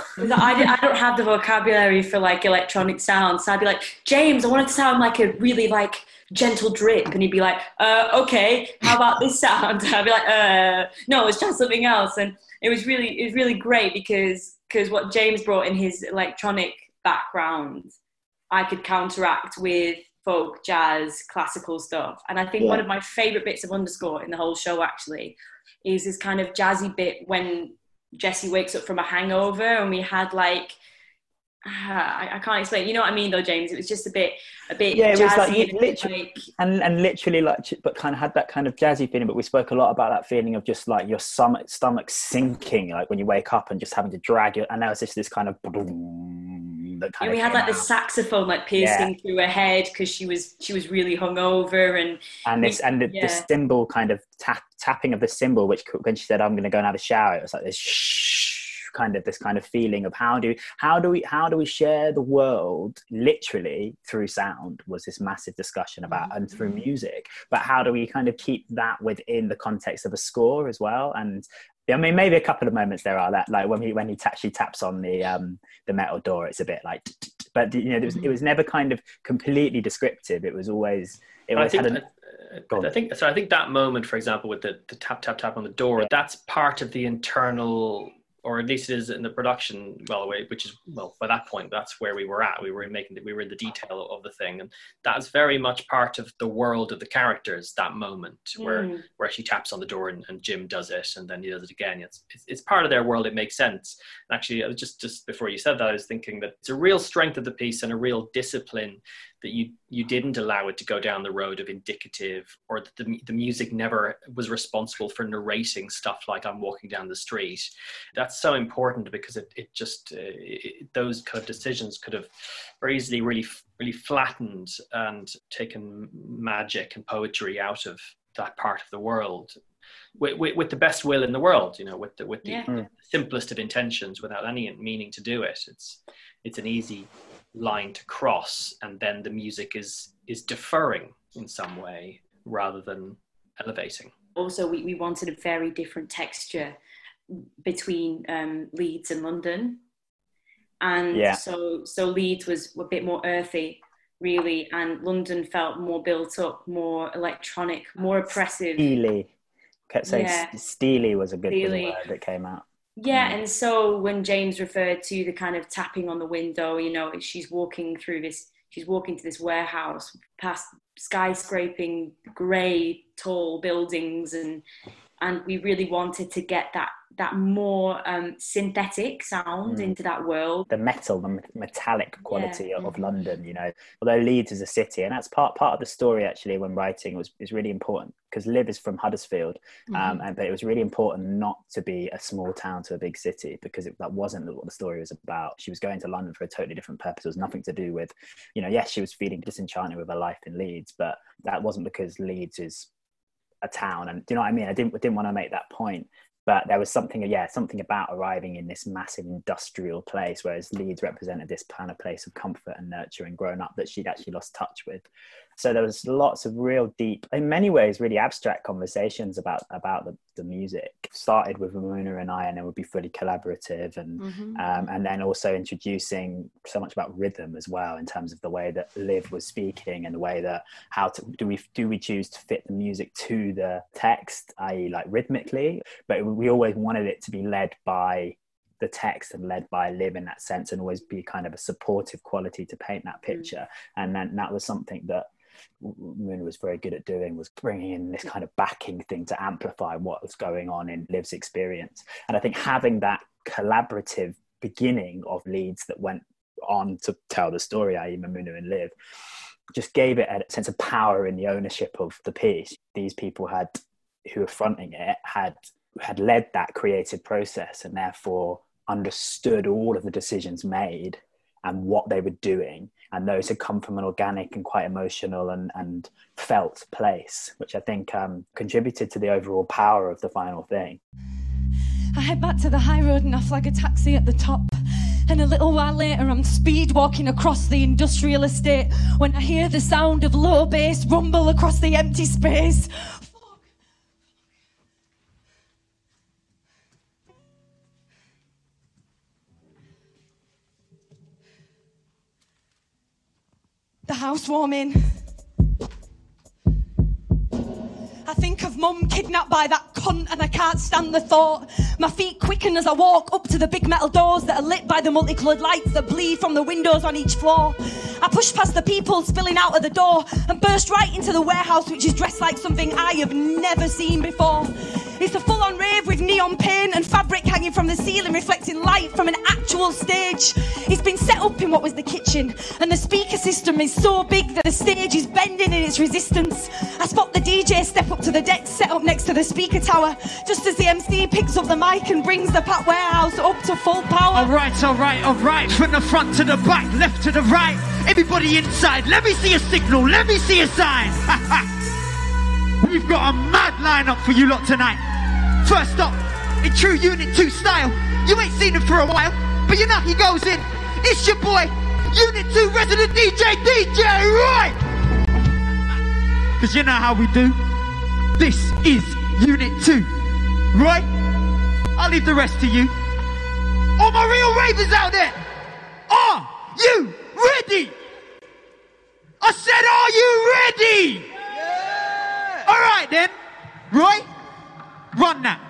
I don't have the vocabulary for like electronic sounds. So I'd be like, James, I want it to sound like a really like gentle drip, and he'd be like, okay, how about this sound? I'd be like, no, it's just something else. And it was really great because what James brought in his electronic background, I could counteract with folk, jazz, classical stuff. And I think one of my favorite bits of underscore in the whole show actually is this kind of jazzy bit when Jessie wakes up from a hangover, and we had like, I can't explain. You know what I mean, though, James? It was just a bit. Yeah, it was like literally, and literally like, but kind of had that kind of jazzy feeling. But we spoke a lot about that feeling of just like your stomach sinking, like when you wake up and just having to drag your. And now it's just this kind of. We had like the saxophone like piercing through her head because she was really hungover, the cymbal kind of tapping of the cymbal, which when she said, "I'm going to go and have a shower," it was like this. Shh. kind of this kind of feeling of how do we share the world literally through sound was this massive discussion about, and through music, but how do we kind of keep that within the context of a score as well? And I mean, maybe a couple of moments there are that, like when he actually taps on the metal door, it's a bit like, but you know, it was never kind of completely descriptive. It was always. I think that moment, for example, with the tap tap tap on the door, that's part of the internal, or at least it is in the production, which is, by that point, that's where we were at. We were in the detail of the thing, and that's very much part of the world of the characters. That moment where she taps on the door and Jim does it, and then he does it again. It's part of their world. It makes sense. And actually, just before you said that, I was thinking that it's a real strength of the piece and a real discipline that you didn't allow it to go down the road of indicative, or that the music never was responsible for narrating stuff like I'm walking down the street. That's so important, because those kind of decisions could have very easily really flattened and taken magic and poetry out of that part of the world with the best will in the world, you know, with the simplest of intentions, without any meaning to do it. It's an easy line to cross, and then the music is deferring in some way rather than elevating. Also, we wanted a very different texture between Leeds and London, and so Leeds was a bit more earthy, really, and London felt more built up, more electronic, more oppressive. Steely. Kept saying steely was a good word that came out. Yeah, and so when James referred to the kind of tapping on the window, you know, she's walking to this warehouse past skyscraping grey tall buildings, and we really wanted to get that more synthetic sound into that world. The metallic quality of London, you know, although Leeds is a city, and that's part of the story actually when writing is really important, because Liv is from Huddersfield, but it was really important not to be a small town to a big city, because that wasn't what the story was about. She was going to London for a totally different purpose. It was nothing to do with, you know, yes, she was feeling disenchanted with her life in Leeds, but that wasn't because Leeds is a town. And do you know what I mean? I didn't want to make that point. But there was something about arriving in this massive industrial place, whereas Leeds represented this kind of place of comfort and nurture and growing up that she'd actually lost touch with. So there was lots of real deep, in many ways, really abstract conversations about the music. Started with Ramona and I, and then would be fully collaborative, and then also introducing so much about rhythm as well, in terms of the way that Liv was speaking and the way that do we choose to fit the music to the text, i.e. like rhythmically, but we always wanted it to be led by the text and led by Liv in that sense, and always be kind of a supportive quality to paint that picture. And then that was something that Moon was very good at doing, was bringing in this kind of backing thing to amplify what was going on in Liv's experience. And I think having that collaborative beginning of leads that went on to tell the story, i.e. Mamuna and Liv, just gave it a sense of power in the ownership of the piece. These people who were fronting it had led that creative process, and therefore understood all of the decisions made and what they were doing, and those had come from an organic and quite emotional and felt place, which I think contributed to the overall power of the final thing. I head back to the high road and I flag a taxi at the top, and a little while later I'm speed walking across the industrial estate when I hear the sound of low bass rumble across the empty space. The housewarming. I think of Mum kidnapped by that cunt, and I can't stand the thought. My feet quicken as I walk up to the big metal doors that are lit by the multicoloured lights that bleed from the windows on each floor. I push past the people spilling out of the door and burst right into the warehouse, which is dressed like something I have never seen before. It's a full-on rave with neon paint and fabric hanging from the ceiling, reflecting light from an actual stage. It's been set up in what was the kitchen, and the speaker system is so big that the stage is bending in its resistance. I spot the DJ step up to the deck set up next to the speaker tower, just as the MC picks up the mic and brings the packed warehouse up to full power. All right. From the front to the back, left to the right. Everybody inside, let me see a signal, let me see a sign. We've got a mad lineup for you lot tonight. First up, in true Unit 2 style, You ain't seen him for a while, but you know he goes in. It's your boy, Unit 2 resident DJ Roy! Cause you know how we do. This is Unit 2. Roy, I'll leave the rest to you. All my real ravers out there, are you ready? I said, are you ready? Yeah. All right then, Roy, run that.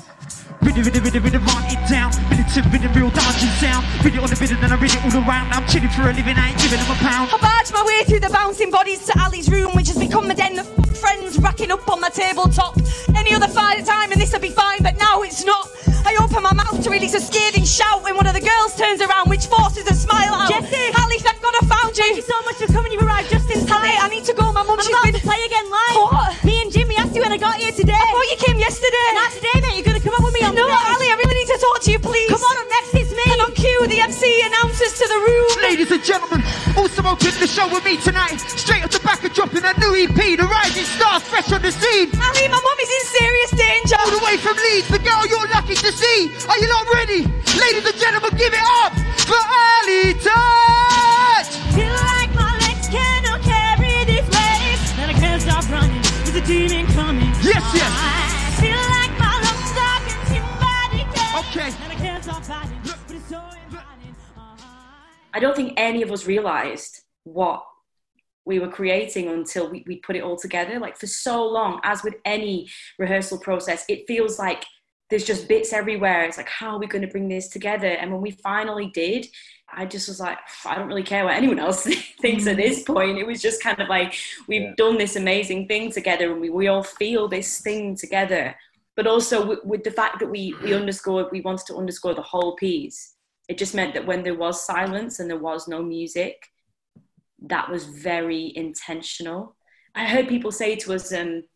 Rhythm, run it down. Rhythm, real dancing sound. Read it on the rhythm, then I read it all around. I'm chilling for a living, I ain't giving them a pound. I barge my way through the bouncing bodies to Ali's room, which has become a den of friends racking up on my tabletop. Any other time and this would be fine, but now it's not. I open my mouth to release a scathing shout when one of the girls turns around, which forces a smile out. Jessie! Ali, thank God I found you. Thank you so much for coming. You've arrived just in time. I need to go. My mum, I'm she's about been... to play again live. What? Me and Jimmy asked you when I got here today. I thought you came yesterday. Not today, mate. You're going to come up with me on No, next. Ali, I really need to talk to you, please. Come on, up next it's me. And on cue, the MC announces to the room. Ladies and gentlemen, also open the show with me tonight. Straight off the back of dropping a new EP, the rising star fresh on the scene. Ali, my mum is in serious danger. All the way from Leeds, the girl you're lucky to see. Are you not ready? Ladies and gentlemen, give it up for Ali Touch! Feel like my legs cannot carry this weight, and I can't stop running. There's a demon coming. Yes, yes. I feel like my lungs are consumed by decay. Okay. And I can't stop fighting, but it's so inviting. I don't think any of us realised what we were creating until we put it all together. Like, for so long, as with any rehearsal process, it feels like there's just bits everywhere. It's like, how are we going to bring this together? And when we finally did, I just was like, I don't really care what anyone else thinks at this point. It was just kind of like, we've done this amazing thing together, and we all feel this thing together. But also with the fact that we wanted to underscore the whole piece, it just meant that when there was silence and there was no music, that was very intentional. I heard people say to us,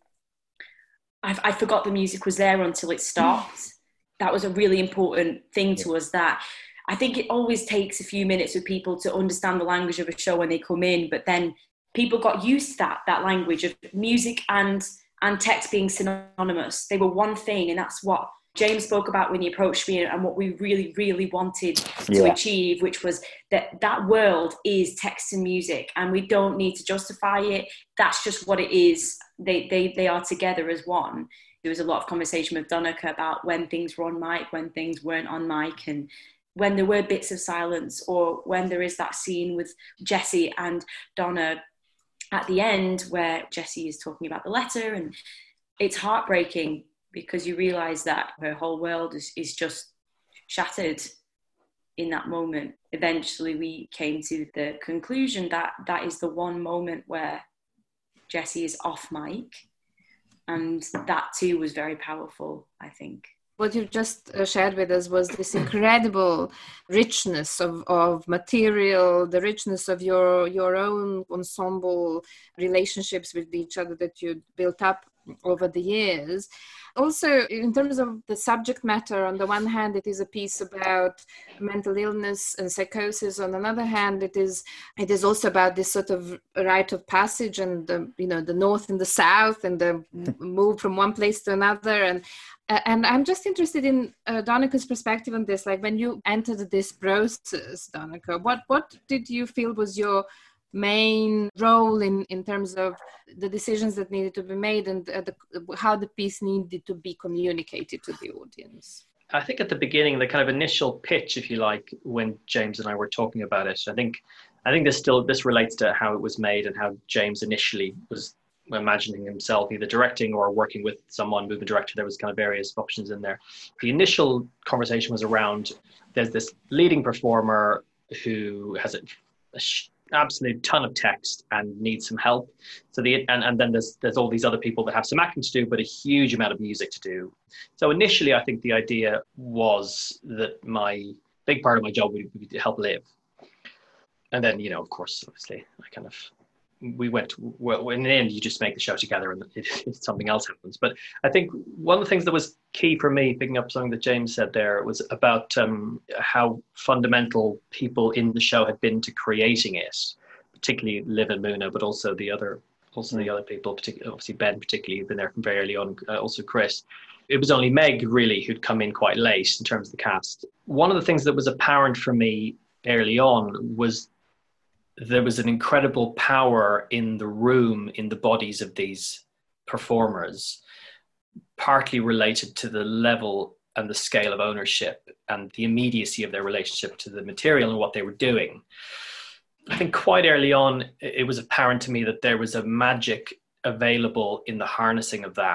I forgot the music was there until it stopped. That was a really important thing to us, that I think it always takes a few minutes with people to understand the language of a show when they come in, but then people got used to that language of music and text being synonymous. They were one thing, and that's what James spoke about when he approached me, and what we really, really wanted to achieve, which was that world is text and music, and we don't need to justify it. That's just what it is. They are together as one. There was a lot of conversation with Donica about when things were on mic, when things weren't on mic, and when there were bits of silence, or when there is that scene with Jessie and Donna at the end where Jessie is talking about the letter, and it's heartbreaking because you realise that her whole world is just shattered in that moment. Eventually we came to the conclusion that is the one moment where Jessie is off mic, and that too was very powerful, I think. What you've just shared with us was this incredible richness of material, the richness of your own ensemble relationships with each other that you built up over the years. Also, in terms of the subject matter, on the one hand, it is a piece about mental illness and psychosis. On another hand, it is also about this sort of rite of passage and the North and the South, and the move from one place to another. And I'm just interested in Donica's perspective on this. Like, when you entered this process, Donica, what did you feel was your main role in terms of the decisions that needed to be made, and how the piece needed to be communicated to the audience? I think at the beginning, the kind of initial pitch, if you like, when James and I were talking about it, I think this relates to how it was made and how James initially was imagining himself either directing or working with someone, movement director. There was kind of various options in there. The initial conversation was around, there's this leading performer who has an absolute ton of text and needs some help. So and then there's all these other people that have some acting to do, but a huge amount of music to do. So initially, I think the idea was that my big part of my job would be to help Liv. And then, of course, obviously, well, in the end, you just make the show together and if something else happens. But I think one of the things that was key for me, picking up something that James said there, was about how fundamental people in the show had been to creating it, particularly Liv and Muna, but also the other people, particularly obviously Ben, particularly, been there from very early on, also Chris. It was only Meg really who'd come in quite late in terms of the cast. One of the things that was apparent for me early on was there was an incredible power in the room, in the bodies of these performers, partly related to the level and the scale of ownership and the immediacy of their relationship to the material and what they were doing. I think quite early on, it was apparent to me that there was a magic available in the harnessing of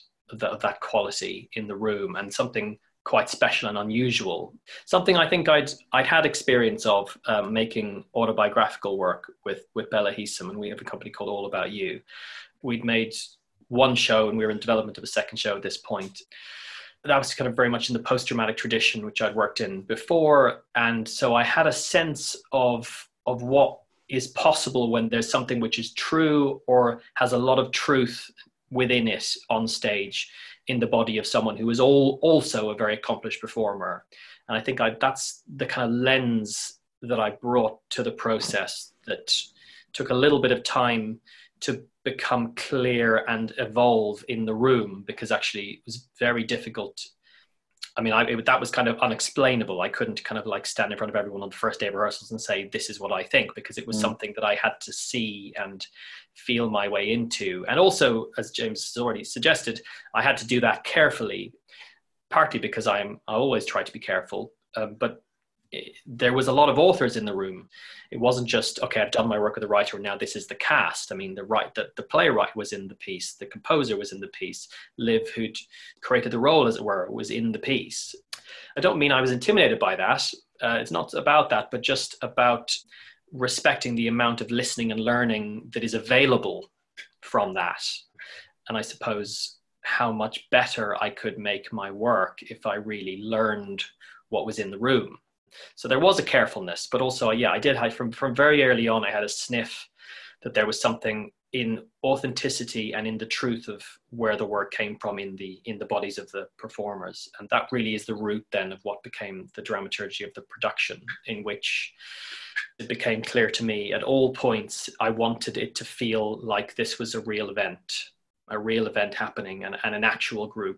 that quality in the room, and something quite special and unusual. Something I think I'd had experience of making autobiographical work with Bella Heasem, and we have a company called All About You. We'd made one show and we were in development of a second show at this point. That was kind of very much in the post-dramatic tradition, which I'd worked in before. And so I had a sense of what is possible when there's something which is true or has a lot of truth within it on stage in the body of someone who is also a very accomplished performer. And I think that's the kind of lens that I brought to the process that took a little bit of time to become clear and evolve in the room, because actually it was very difficult. I mean, that was kind of unexplainable. I couldn't kind of like stand in front of everyone on the first day of rehearsals and say, this is what I think, because it was something that I had to see and feel my way into. And also, as James has already suggested, I had to do that carefully, partly because I always try to be careful, but there was a lot of authors in the room. It wasn't just, okay, I've done my work with the writer and now this is the cast. I mean, the playwright was in the piece, the composer was in the piece, Liv, who'd created the role, as it were, was in the piece. I don't mean I was intimidated by that. It's not about that, but just about respecting the amount of listening and learning that is available from that. And I suppose how much better I could make my work if I really learned what was in the room. So there was a carefulness, but also, I did have from very early on, I had a sniff that there was something in authenticity and in the truth of where the work came from in the bodies of the performers. And that really is the root then of what became the dramaturgy of the production, in which it became clear to me at all points, I wanted it to feel like this was a real event happening and an actual group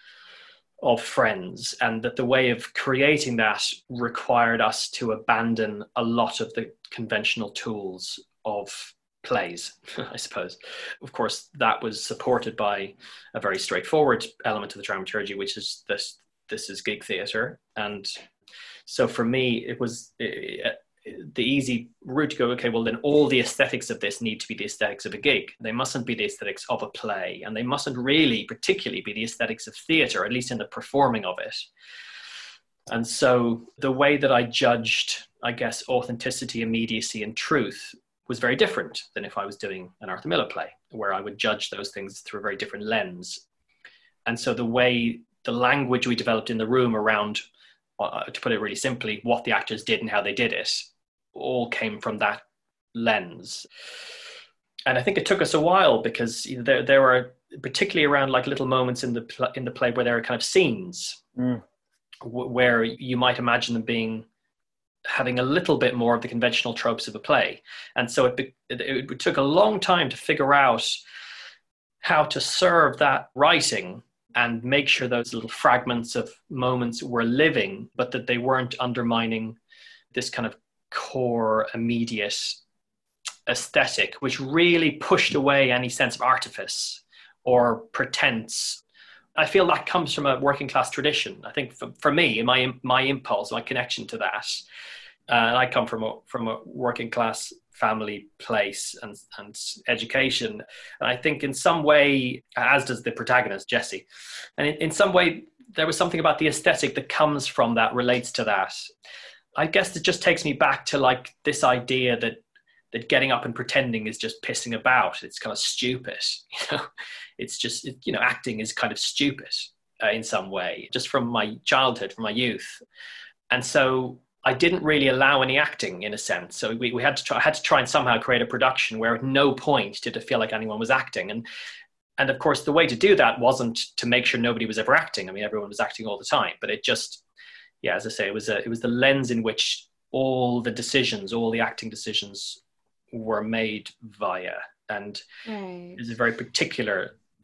of friends, and that the way of creating that required us to abandon a lot of the conventional tools of plays, I suppose. Of course, that was supported by a very straightforward element of the dramaturgy, which is this is gig theatre. And so for me, it was the easy route to go, okay, well then all the aesthetics of this need to be the aesthetics of a gig. They mustn't be the aesthetics of a play, and they mustn't really particularly be the aesthetics of theatre, at least in the performing of it. And so the way that I judged, I guess, authenticity, immediacy and truth was very different than if I was doing an Arthur Miller play, where I would judge those things through a very different lens. And so the language we developed in the room around, to put it really simply, what the actors did and how they did it, all came from that lens. And I think it took us a while, because there were, particularly around like little moments in the play where there are kind of scenes where you might imagine them having a little bit more of the conventional tropes of a play. And so it took a long time to figure out how to serve that writing and make sure those little fragments of moments were living, but that they weren't undermining this kind of core, immediate aesthetic, which really pushed away any sense of artifice or pretense. I feel that comes from a working class tradition. I think for me, my impulse, my connection to that, and I come from a working class family place and education. And I think in some way, as does the protagonist, Jessie, and in some way, there was something about the aesthetic that comes from that, relates to that. I guess it just takes me back to like this idea that getting up and pretending is just pissing about. It's kind of stupid, It's just, acting is kind of stupid in some way, just from my childhood, from my youth. And so I didn't really allow any acting, in a sense. So we had to try and somehow create a production where at no point did it feel like anyone was acting. And of course, the way to do that wasn't to make sure nobody was ever acting. I mean, everyone was acting all the time, but it just, as I say, it was the lens in which all the acting decisions were made via. And It was a very particular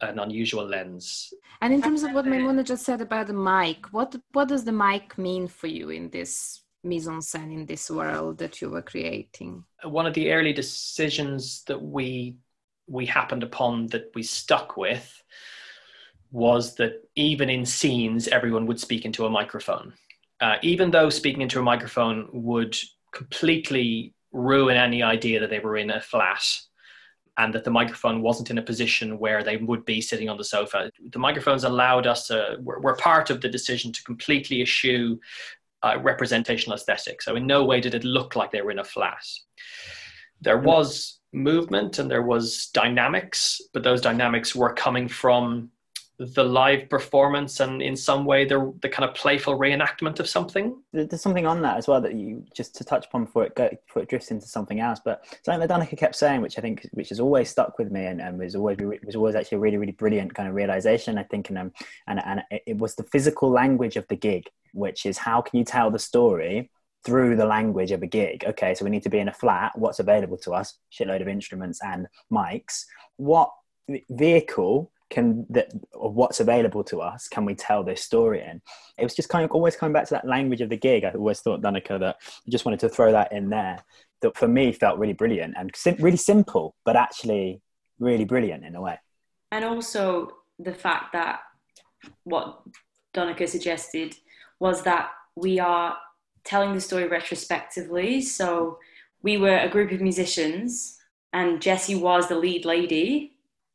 an unusual lens. And in terms of what Maimuna just said about the mic, what does the mic mean for you in this mise-en-scène, in this world that you were creating? One of the early decisions that we happened upon that we stuck with was that even in scenes, everyone would speak into a microphone. Even though speaking into a microphone would completely ruin any idea that they were in a flat and that the microphone wasn't in a position where they would be sitting on the sofa. The microphones allowed us were part of the decision to completely eschew representational aesthetic. So in no way did it look like they were in a flat. There was movement and there was dynamics, but those dynamics were coming from the live performance and in some way the kind of playful reenactment of something. There's something on that as well that you just to touch upon before it drifts into something else, but something that Danica kept saying, which has always stuck with me and was always actually a really, really brilliant kind of realization, I think, and it was the physical language of the gig, which is how can you tell the story through the language of a gig? Okay, so we need to be in a flat. What's available to us? Shitload of instruments and mics. What vehicle of what's available to us can we tell this story in? It was just kind of always coming back to that language of the gig. I always thought, Danica, that I just wanted to throw that in there, that for me felt really brilliant and really simple, but actually really brilliant in a way. And also the fact that what Danica suggested was that we are telling the story retrospectively. So we were a group of musicians and Jessie was the lead lady,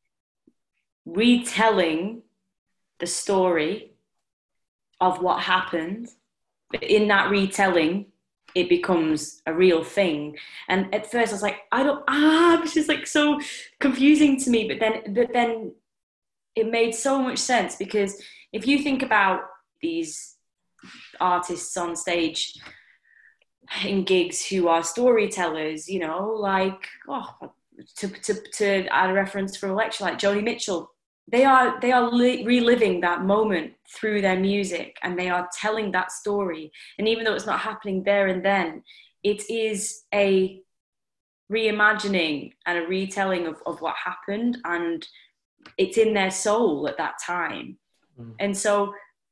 retelling the story of what happened, but in that retelling it becomes a real thing. And at first I was like, it's just like so confusing to me, but then it made so much sense, because if you think about these artists on stage in gigs who are storytellers, you know, like to add a reference from a lecture like Joni Mitchell, they are reliving that moment through their music and they are telling that story. And even though it's not happening there and then, it is a reimagining and a retelling of what happened, and it's in their soul at that time. And so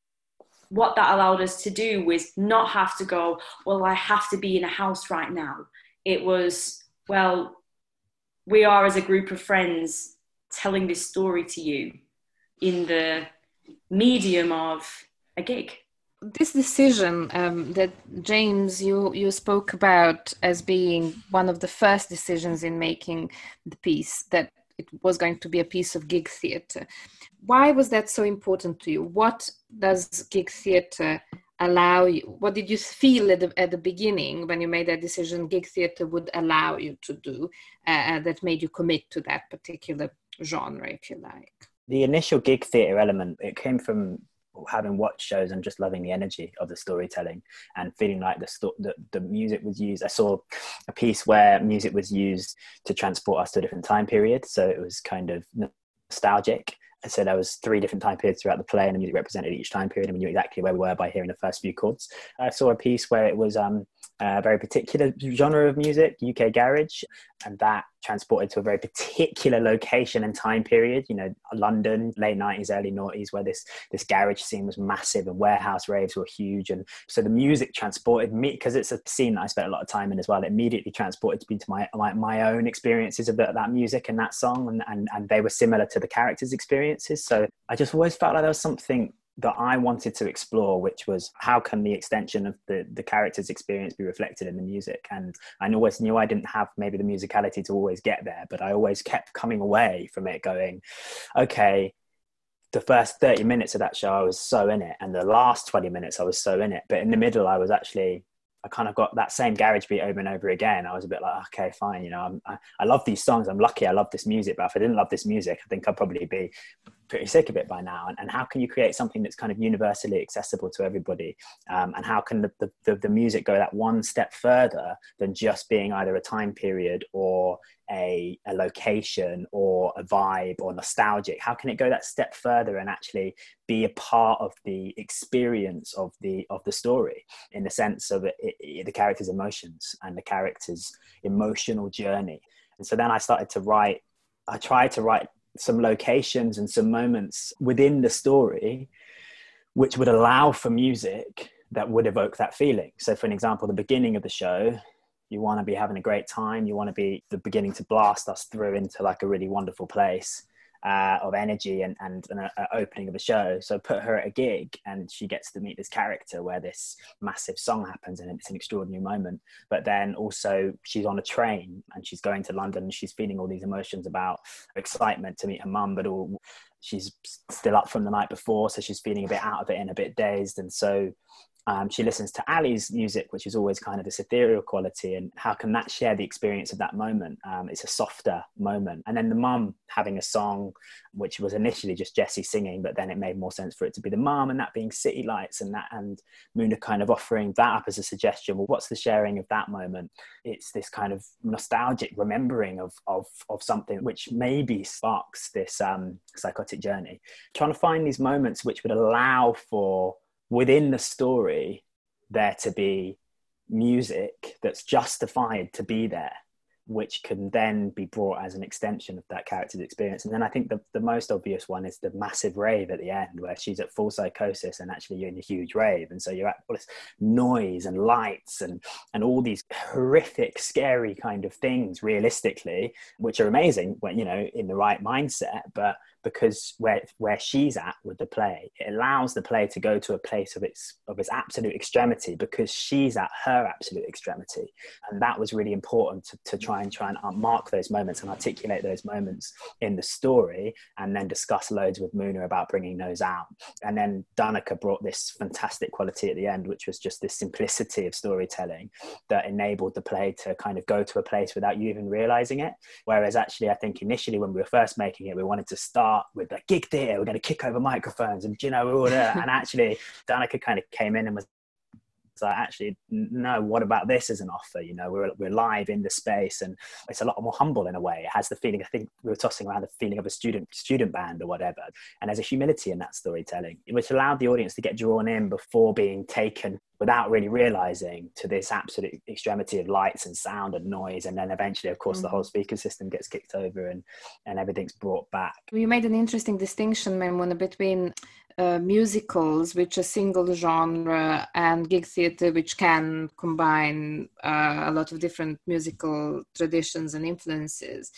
what that allowed us to do was not have to go, well, I have to be in a house right now. It was, well, we are as a group of friends telling this story to you in the medium of a gig. This decision that James, you spoke about as being one of the first decisions in making the piece, that it was going to be a piece of gig theatre. Why was that so important to you? What does gig theatre allow you? What did you feel at the beginning when you made that decision gig theatre would allow you to do that made you commit to that particular genre, if you like? The initial gig theatre element, it came from having watched shows and just loving the energy of the storytelling and feeling like the music was used. I saw a piece where music was used to transport us to a different time period, so it was kind of nostalgic. And so there was 3 different time periods throughout the play, and the music represented each time period, and we knew exactly where we were by hearing the first few chords. I saw a piece where it was a very particular genre of music, UK garage, and that transported to a very particular location and time period, you know, London, late 90s, early 90s, where this garage scene was massive and warehouse raves were huge. And so the music transported me, because it's a scene that I spent a lot of time in as well, it immediately transported me to my own experiences of that music and that song, and they were similar to the characters' experiences. So I just always felt like there was something that I wanted to explore, which was how can the extension of the character's experience be reflected in the music? And I always knew I didn't have maybe the musicality to always get there, but I always kept coming away from it going, okay, the first 30 minutes of that show, I was so in it. And the last 20 minutes, I was so in it. But in the middle, I kind of got that same garage beat over and over again. I was a bit like, okay, fine. You know, I love these songs. I'm lucky I love this music. But if I didn't love this music, I think I'd probably be pretty sick of it by now. And how can you create something that's kind of universally accessible to everybody? And how can the music go that one step further than just being either a time period or a location or a vibe or nostalgic? How can it go that step further and actually be a part of the experience of the story, in the sense of the character's emotions and the character's emotional journey? And so then I tried to write some locations and some moments within the story which would allow for music that would evoke that feeling. So for an example, the beginning of the show, you want to be having a great time. You want to be the beginning to blast us through into like a really wonderful place of energy and an opening of a show. So put her at a gig and she gets to meet this character where this massive song happens and it's an extraordinary moment. But then also she's on a train and she's going to London and she's feeling all these emotions about excitement to meet her mum, but she's still up from the night before, so she's feeling a bit out of it and a bit dazed. And so she listens to Ali's music, which is always kind of this ethereal quality, and how can that share the experience of that moment? It's a softer moment. And then the mum having a song, which was initially just Jessie singing, but then it made more sense for it to be the mum, and that being City Lights, and Muna kind of offering that up as a suggestion. Well, what's the sharing of that moment? It's this kind of nostalgic remembering of something which maybe sparks this psychotic journey. Trying to find these moments which would allow for, within the story, there to be music that's justified to be there, which can then be brought as an extension of that character's experience. And then I think the most obvious one is the massive rave at the end, where she's at full psychosis and actually you're in a huge rave. And so you're at all this noise and lights and all these horrific, scary kind of things, realistically, which are amazing when, in the right mindset. But because where she's at with the play, it allows the play to go to a place of its absolute extremity, because she's at her absolute extremity. And that was really important to try and mark those moments and articulate those moments in the story, and then discuss loads with Muna about bringing those out. And then Danica brought this fantastic quality at the end, which was just this simplicity of storytelling that enabled the play to kind of go to a place without you even realizing it. Whereas actually, I think initially when we were first making it, we wanted to start with the gig theatre, we're going to kick over microphones and all that. And actually Danica kind of came in and was like, actually, no, what about this as an offer? We're live in the space, and it's a lot more humble in a way. It has the feeling, I think we were tossing around the feeling of a student band or whatever. And there's a humility in that storytelling, which allowed the audience to get drawn in before being taken, without really realizing, to this absolute extremity of lights and sound and noise. And then eventually, of course, the whole speaker system gets kicked over and everything's brought back. You made an interesting distinction, Maimuna, between musicals, which are single genre, and gig theatre, which can combine a lot of different musical traditions and influences.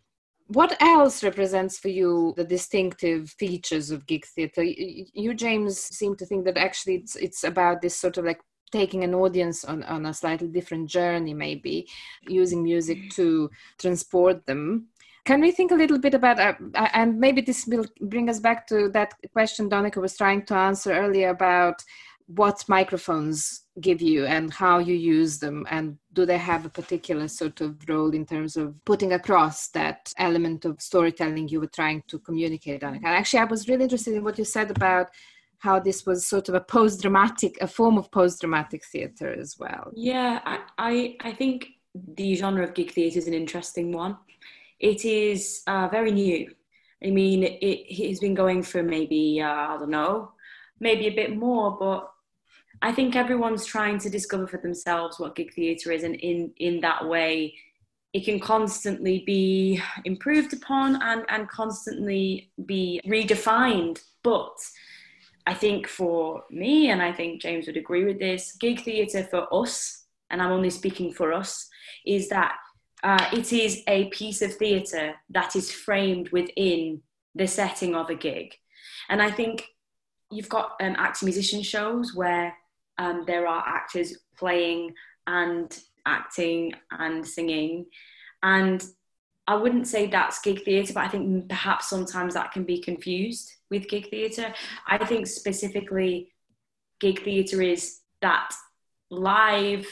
What else represents for you the distinctive features of gig theatre? You, James, seem to think that actually it's about this sort of like taking an audience on a slightly different journey, maybe using music to transport them. Can we think a little bit about, and maybe this will bring us back to that question Danica was trying to answer earlier about what microphones give you and how you use them, and do they have a particular sort of role in terms of putting across that element of storytelling you were trying to communicate, Danica? And actually, I was really interested in what you said about how this was sort of a form of post-dramatic theatre as well. Yeah, I think the genre of gig theatre is an interesting one. It is very new. I mean, it has been going for maybe, maybe a bit more, but I think everyone's trying to discover for themselves what gig theatre is, and in that way, it can constantly be improved upon and constantly be redefined. But I think for me, and I think James would agree with this, gig theatre for us, and I'm only speaking for us, is that it is a piece of theatre that is framed within the setting of a gig. And I think you've got actor musician shows where there are actors playing and acting and singing. And I wouldn't say that's gig theatre, but I think perhaps sometimes that can be confused with gig theatre. I think specifically gig theatre is that live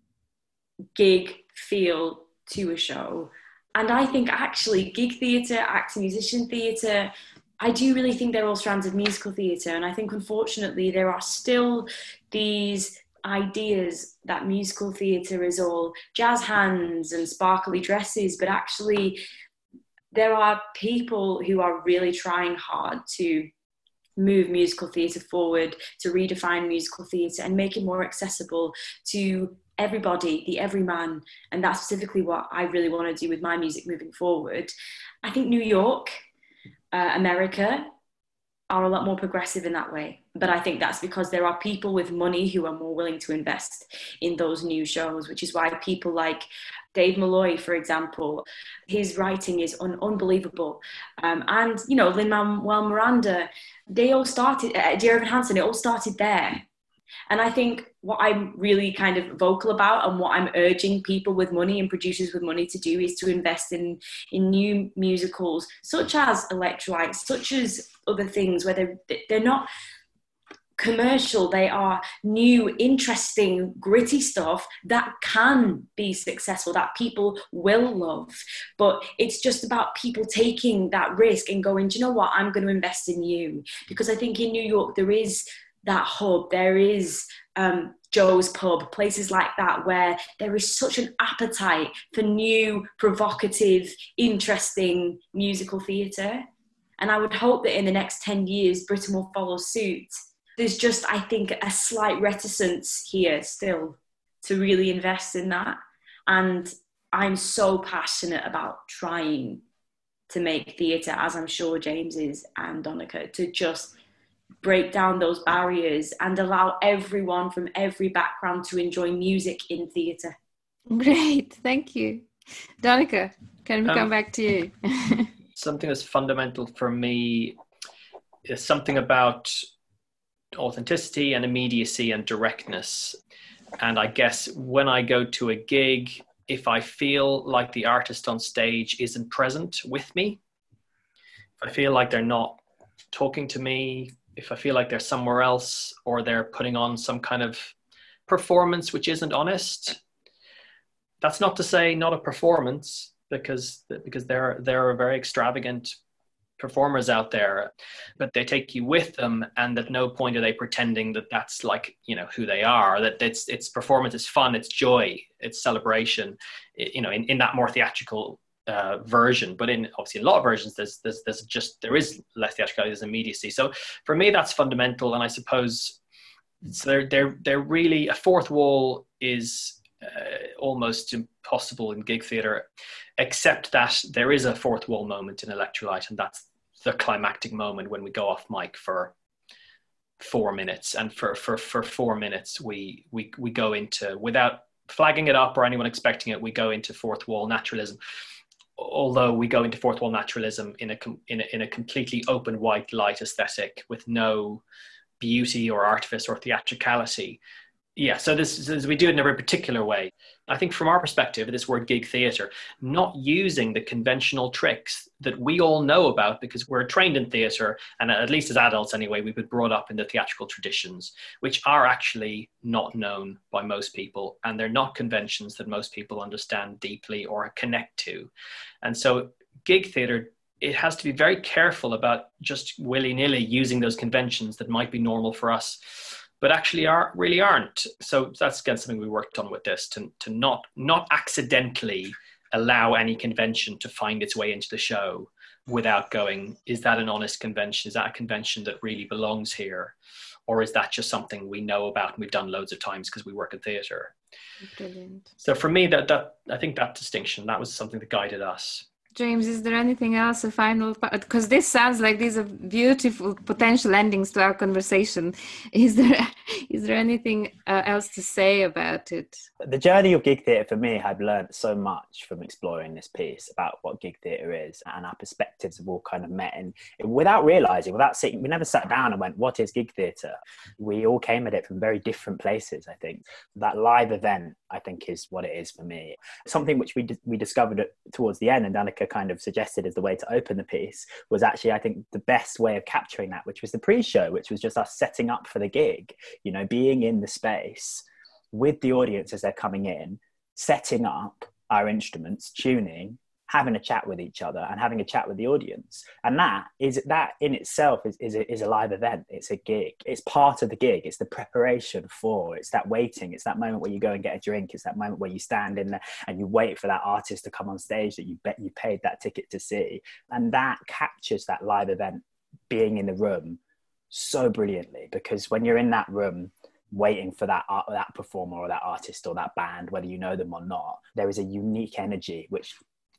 gig feel to a show. And I think actually gig theatre, actor musician theatre, I do really think they're all strands of musical theatre. And I think unfortunately there are still these ideas that musical theatre is all jazz hands and sparkly dresses, but actually there are people who are really trying hard to move musical theatre forward, to redefine musical theatre and make it more accessible to everybody, the everyman. And that's specifically what I really want to do with my music moving forward. I think New York America are a lot more progressive in that way. But I think that's because there are people with money who are more willing to invest in those new shows, which is why people like Dave Malloy, for example, his writing is unbelievable. And, you know, Lin-Manuel Miranda, they all started, Dear Evan Hansen, it all started there. And I think what I'm really kind of vocal about and what I'm urging people with money and producers with money to do is to invest in new musicals, such as Electrolyte, such as other things, where they're not commercial, they are new, interesting, gritty stuff that can be successful, that people will love. But it's just about people taking that risk and going, do you know what, I'm going to invest in you. Because I think in New York, there is that hub, there is Joe's Pub, places like that, where there is such an appetite for new, provocative, interesting musical theatre. And I would hope that in the next 10 years, Britain will follow suit. There's just, I think, a slight reticence here still to really invest in that. And I'm so passionate about trying to make theatre, as I'm sure James is and Donica, to just break down those barriers and allow everyone from every background to enjoy music in theatre. Great, thank you. Donica, can we come back to you? Something that's fundamental for me is something about authenticity and immediacy and directness. And I guess when I go to a gig, if I feel like the artist on stage isn't present with me, if I feel like they're not talking to me, if I feel like they're somewhere else or they're putting on some kind of performance which isn't honest, that's not to say not a performance, because there are very extravagant performers out there, but they take you with them, and at no point are they pretending that that's like, you know, who they are, that it's performance, it's fun, it's joy, it's celebration, you know, in that more theatrical version. But in obviously a lot of versions there is less theatricality, there's immediacy. So for me that's fundamental. And I suppose they're really, a fourth wall is almost impossible in gig theatre, except that there is a fourth wall moment in Electrolyte, and that's the climactic moment when we go off mic for 4 minutes. And for 4 minutes we go into, without flagging it up or anyone expecting it, we go into fourth wall naturalism. Although we go into fourth wall naturalism in a completely open white light aesthetic with no beauty or artifice or theatricality. Yeah, so this we do it in a very particular way. I think from our perspective, this word gig theatre, not using the conventional tricks that we all know about because we're trained in theatre, and at least as adults anyway, we've been brought up in the theatrical traditions, which are actually not known by most people, and they're not conventions that most people understand deeply or connect to. And so gig theatre, it has to be very careful about just willy-nilly using those conventions that might be normal for us, but actually really aren't. So that's again something we worked on with this, to not accidentally allow any convention to find its way into the show without going, is that an honest convention? Is that a convention that really belongs here? Or is that just something we know about and we've done loads of times because we work in theatre? Brilliant. So for me, that I think that distinction, that was something that guided us. James, is there anything else, a final part? Because this sounds like these are beautiful potential endings to our conversation. Is there anything else to say about it? The journey of gig theatre for me, I've learned so much from exploring this piece about what gig theatre is, and our perspectives have all kind of met, and without realising, without sitting, we never sat down and went, what is gig theatre? We all came at it from very different places, I think. That live event, I think, is what it is for me. Something which we discovered towards the end, and Danica kind of suggested as the way to open the piece, was actually, I think, the best way of capturing that, which was the pre-show, which was just us setting up for the gig, you know, being in the space with the audience as they're coming in, setting up our instruments, tuning, having a chat with each other and having a chat with the audience. And that in itself is a live event. It's a gig. It's part of the gig. It's the preparation for, it's that waiting. It's that moment where you go and get a drink. It's that moment where you stand in there and you wait for that artist to come on stage that you bet you paid that ticket to see. And that captures that live event being in the room so brilliantly, because when you're in that room waiting for that performer or that artist or that band, whether you know them or not, there is a unique energy which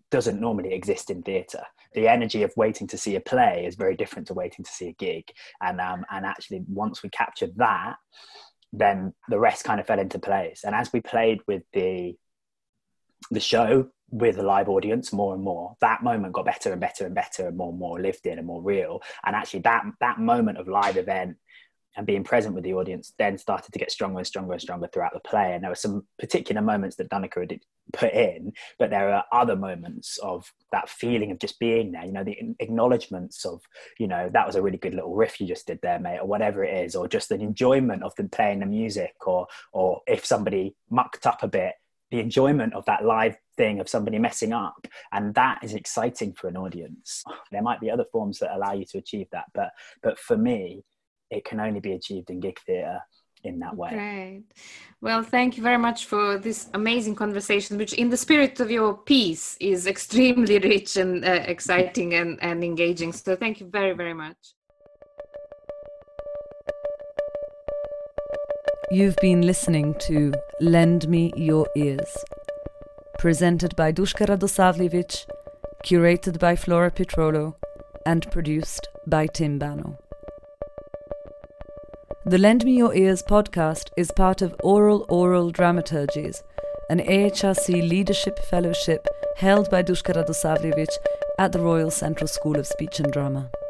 doesn't normally exist in theatre. The energy of waiting to see a play is very different to waiting to see a gig. And actually, once we captured that, then the rest kind of fell into place. And as we played with the show with a live audience more and more, that moment got better and better and better, and more lived in and more real. And actually that moment of live event and being present with the audience then started to get stronger and stronger and stronger throughout the play. And there were some particular moments that Danneke had put in, but there are other moments of that feeling of just being there, the acknowledgements of, that was a really good little riff you just did there, mate, or whatever it is, or just an enjoyment of them playing the music, or if somebody mucked up a bit, the enjoyment of that live thing of somebody messing up. And that is exciting for an audience. There might be other forms that allow you to achieve that, but for me, it can only be achieved in gig theatre in that way. Great. Well, thank you very much for this amazing conversation, which in the spirit of your piece is extremely rich and exciting and engaging. So thank you very, very much. You've been listening to Lend Me Your Ears, presented by Duška Radosavljević, curated by Flora Petrolo, and produced by Tim Bano. The Lend Me Your Ears podcast is part of Oral Dramaturgies, an AHRC Leadership Fellowship held by Duška Radosavljević at the Royal Central School of Speech and Drama.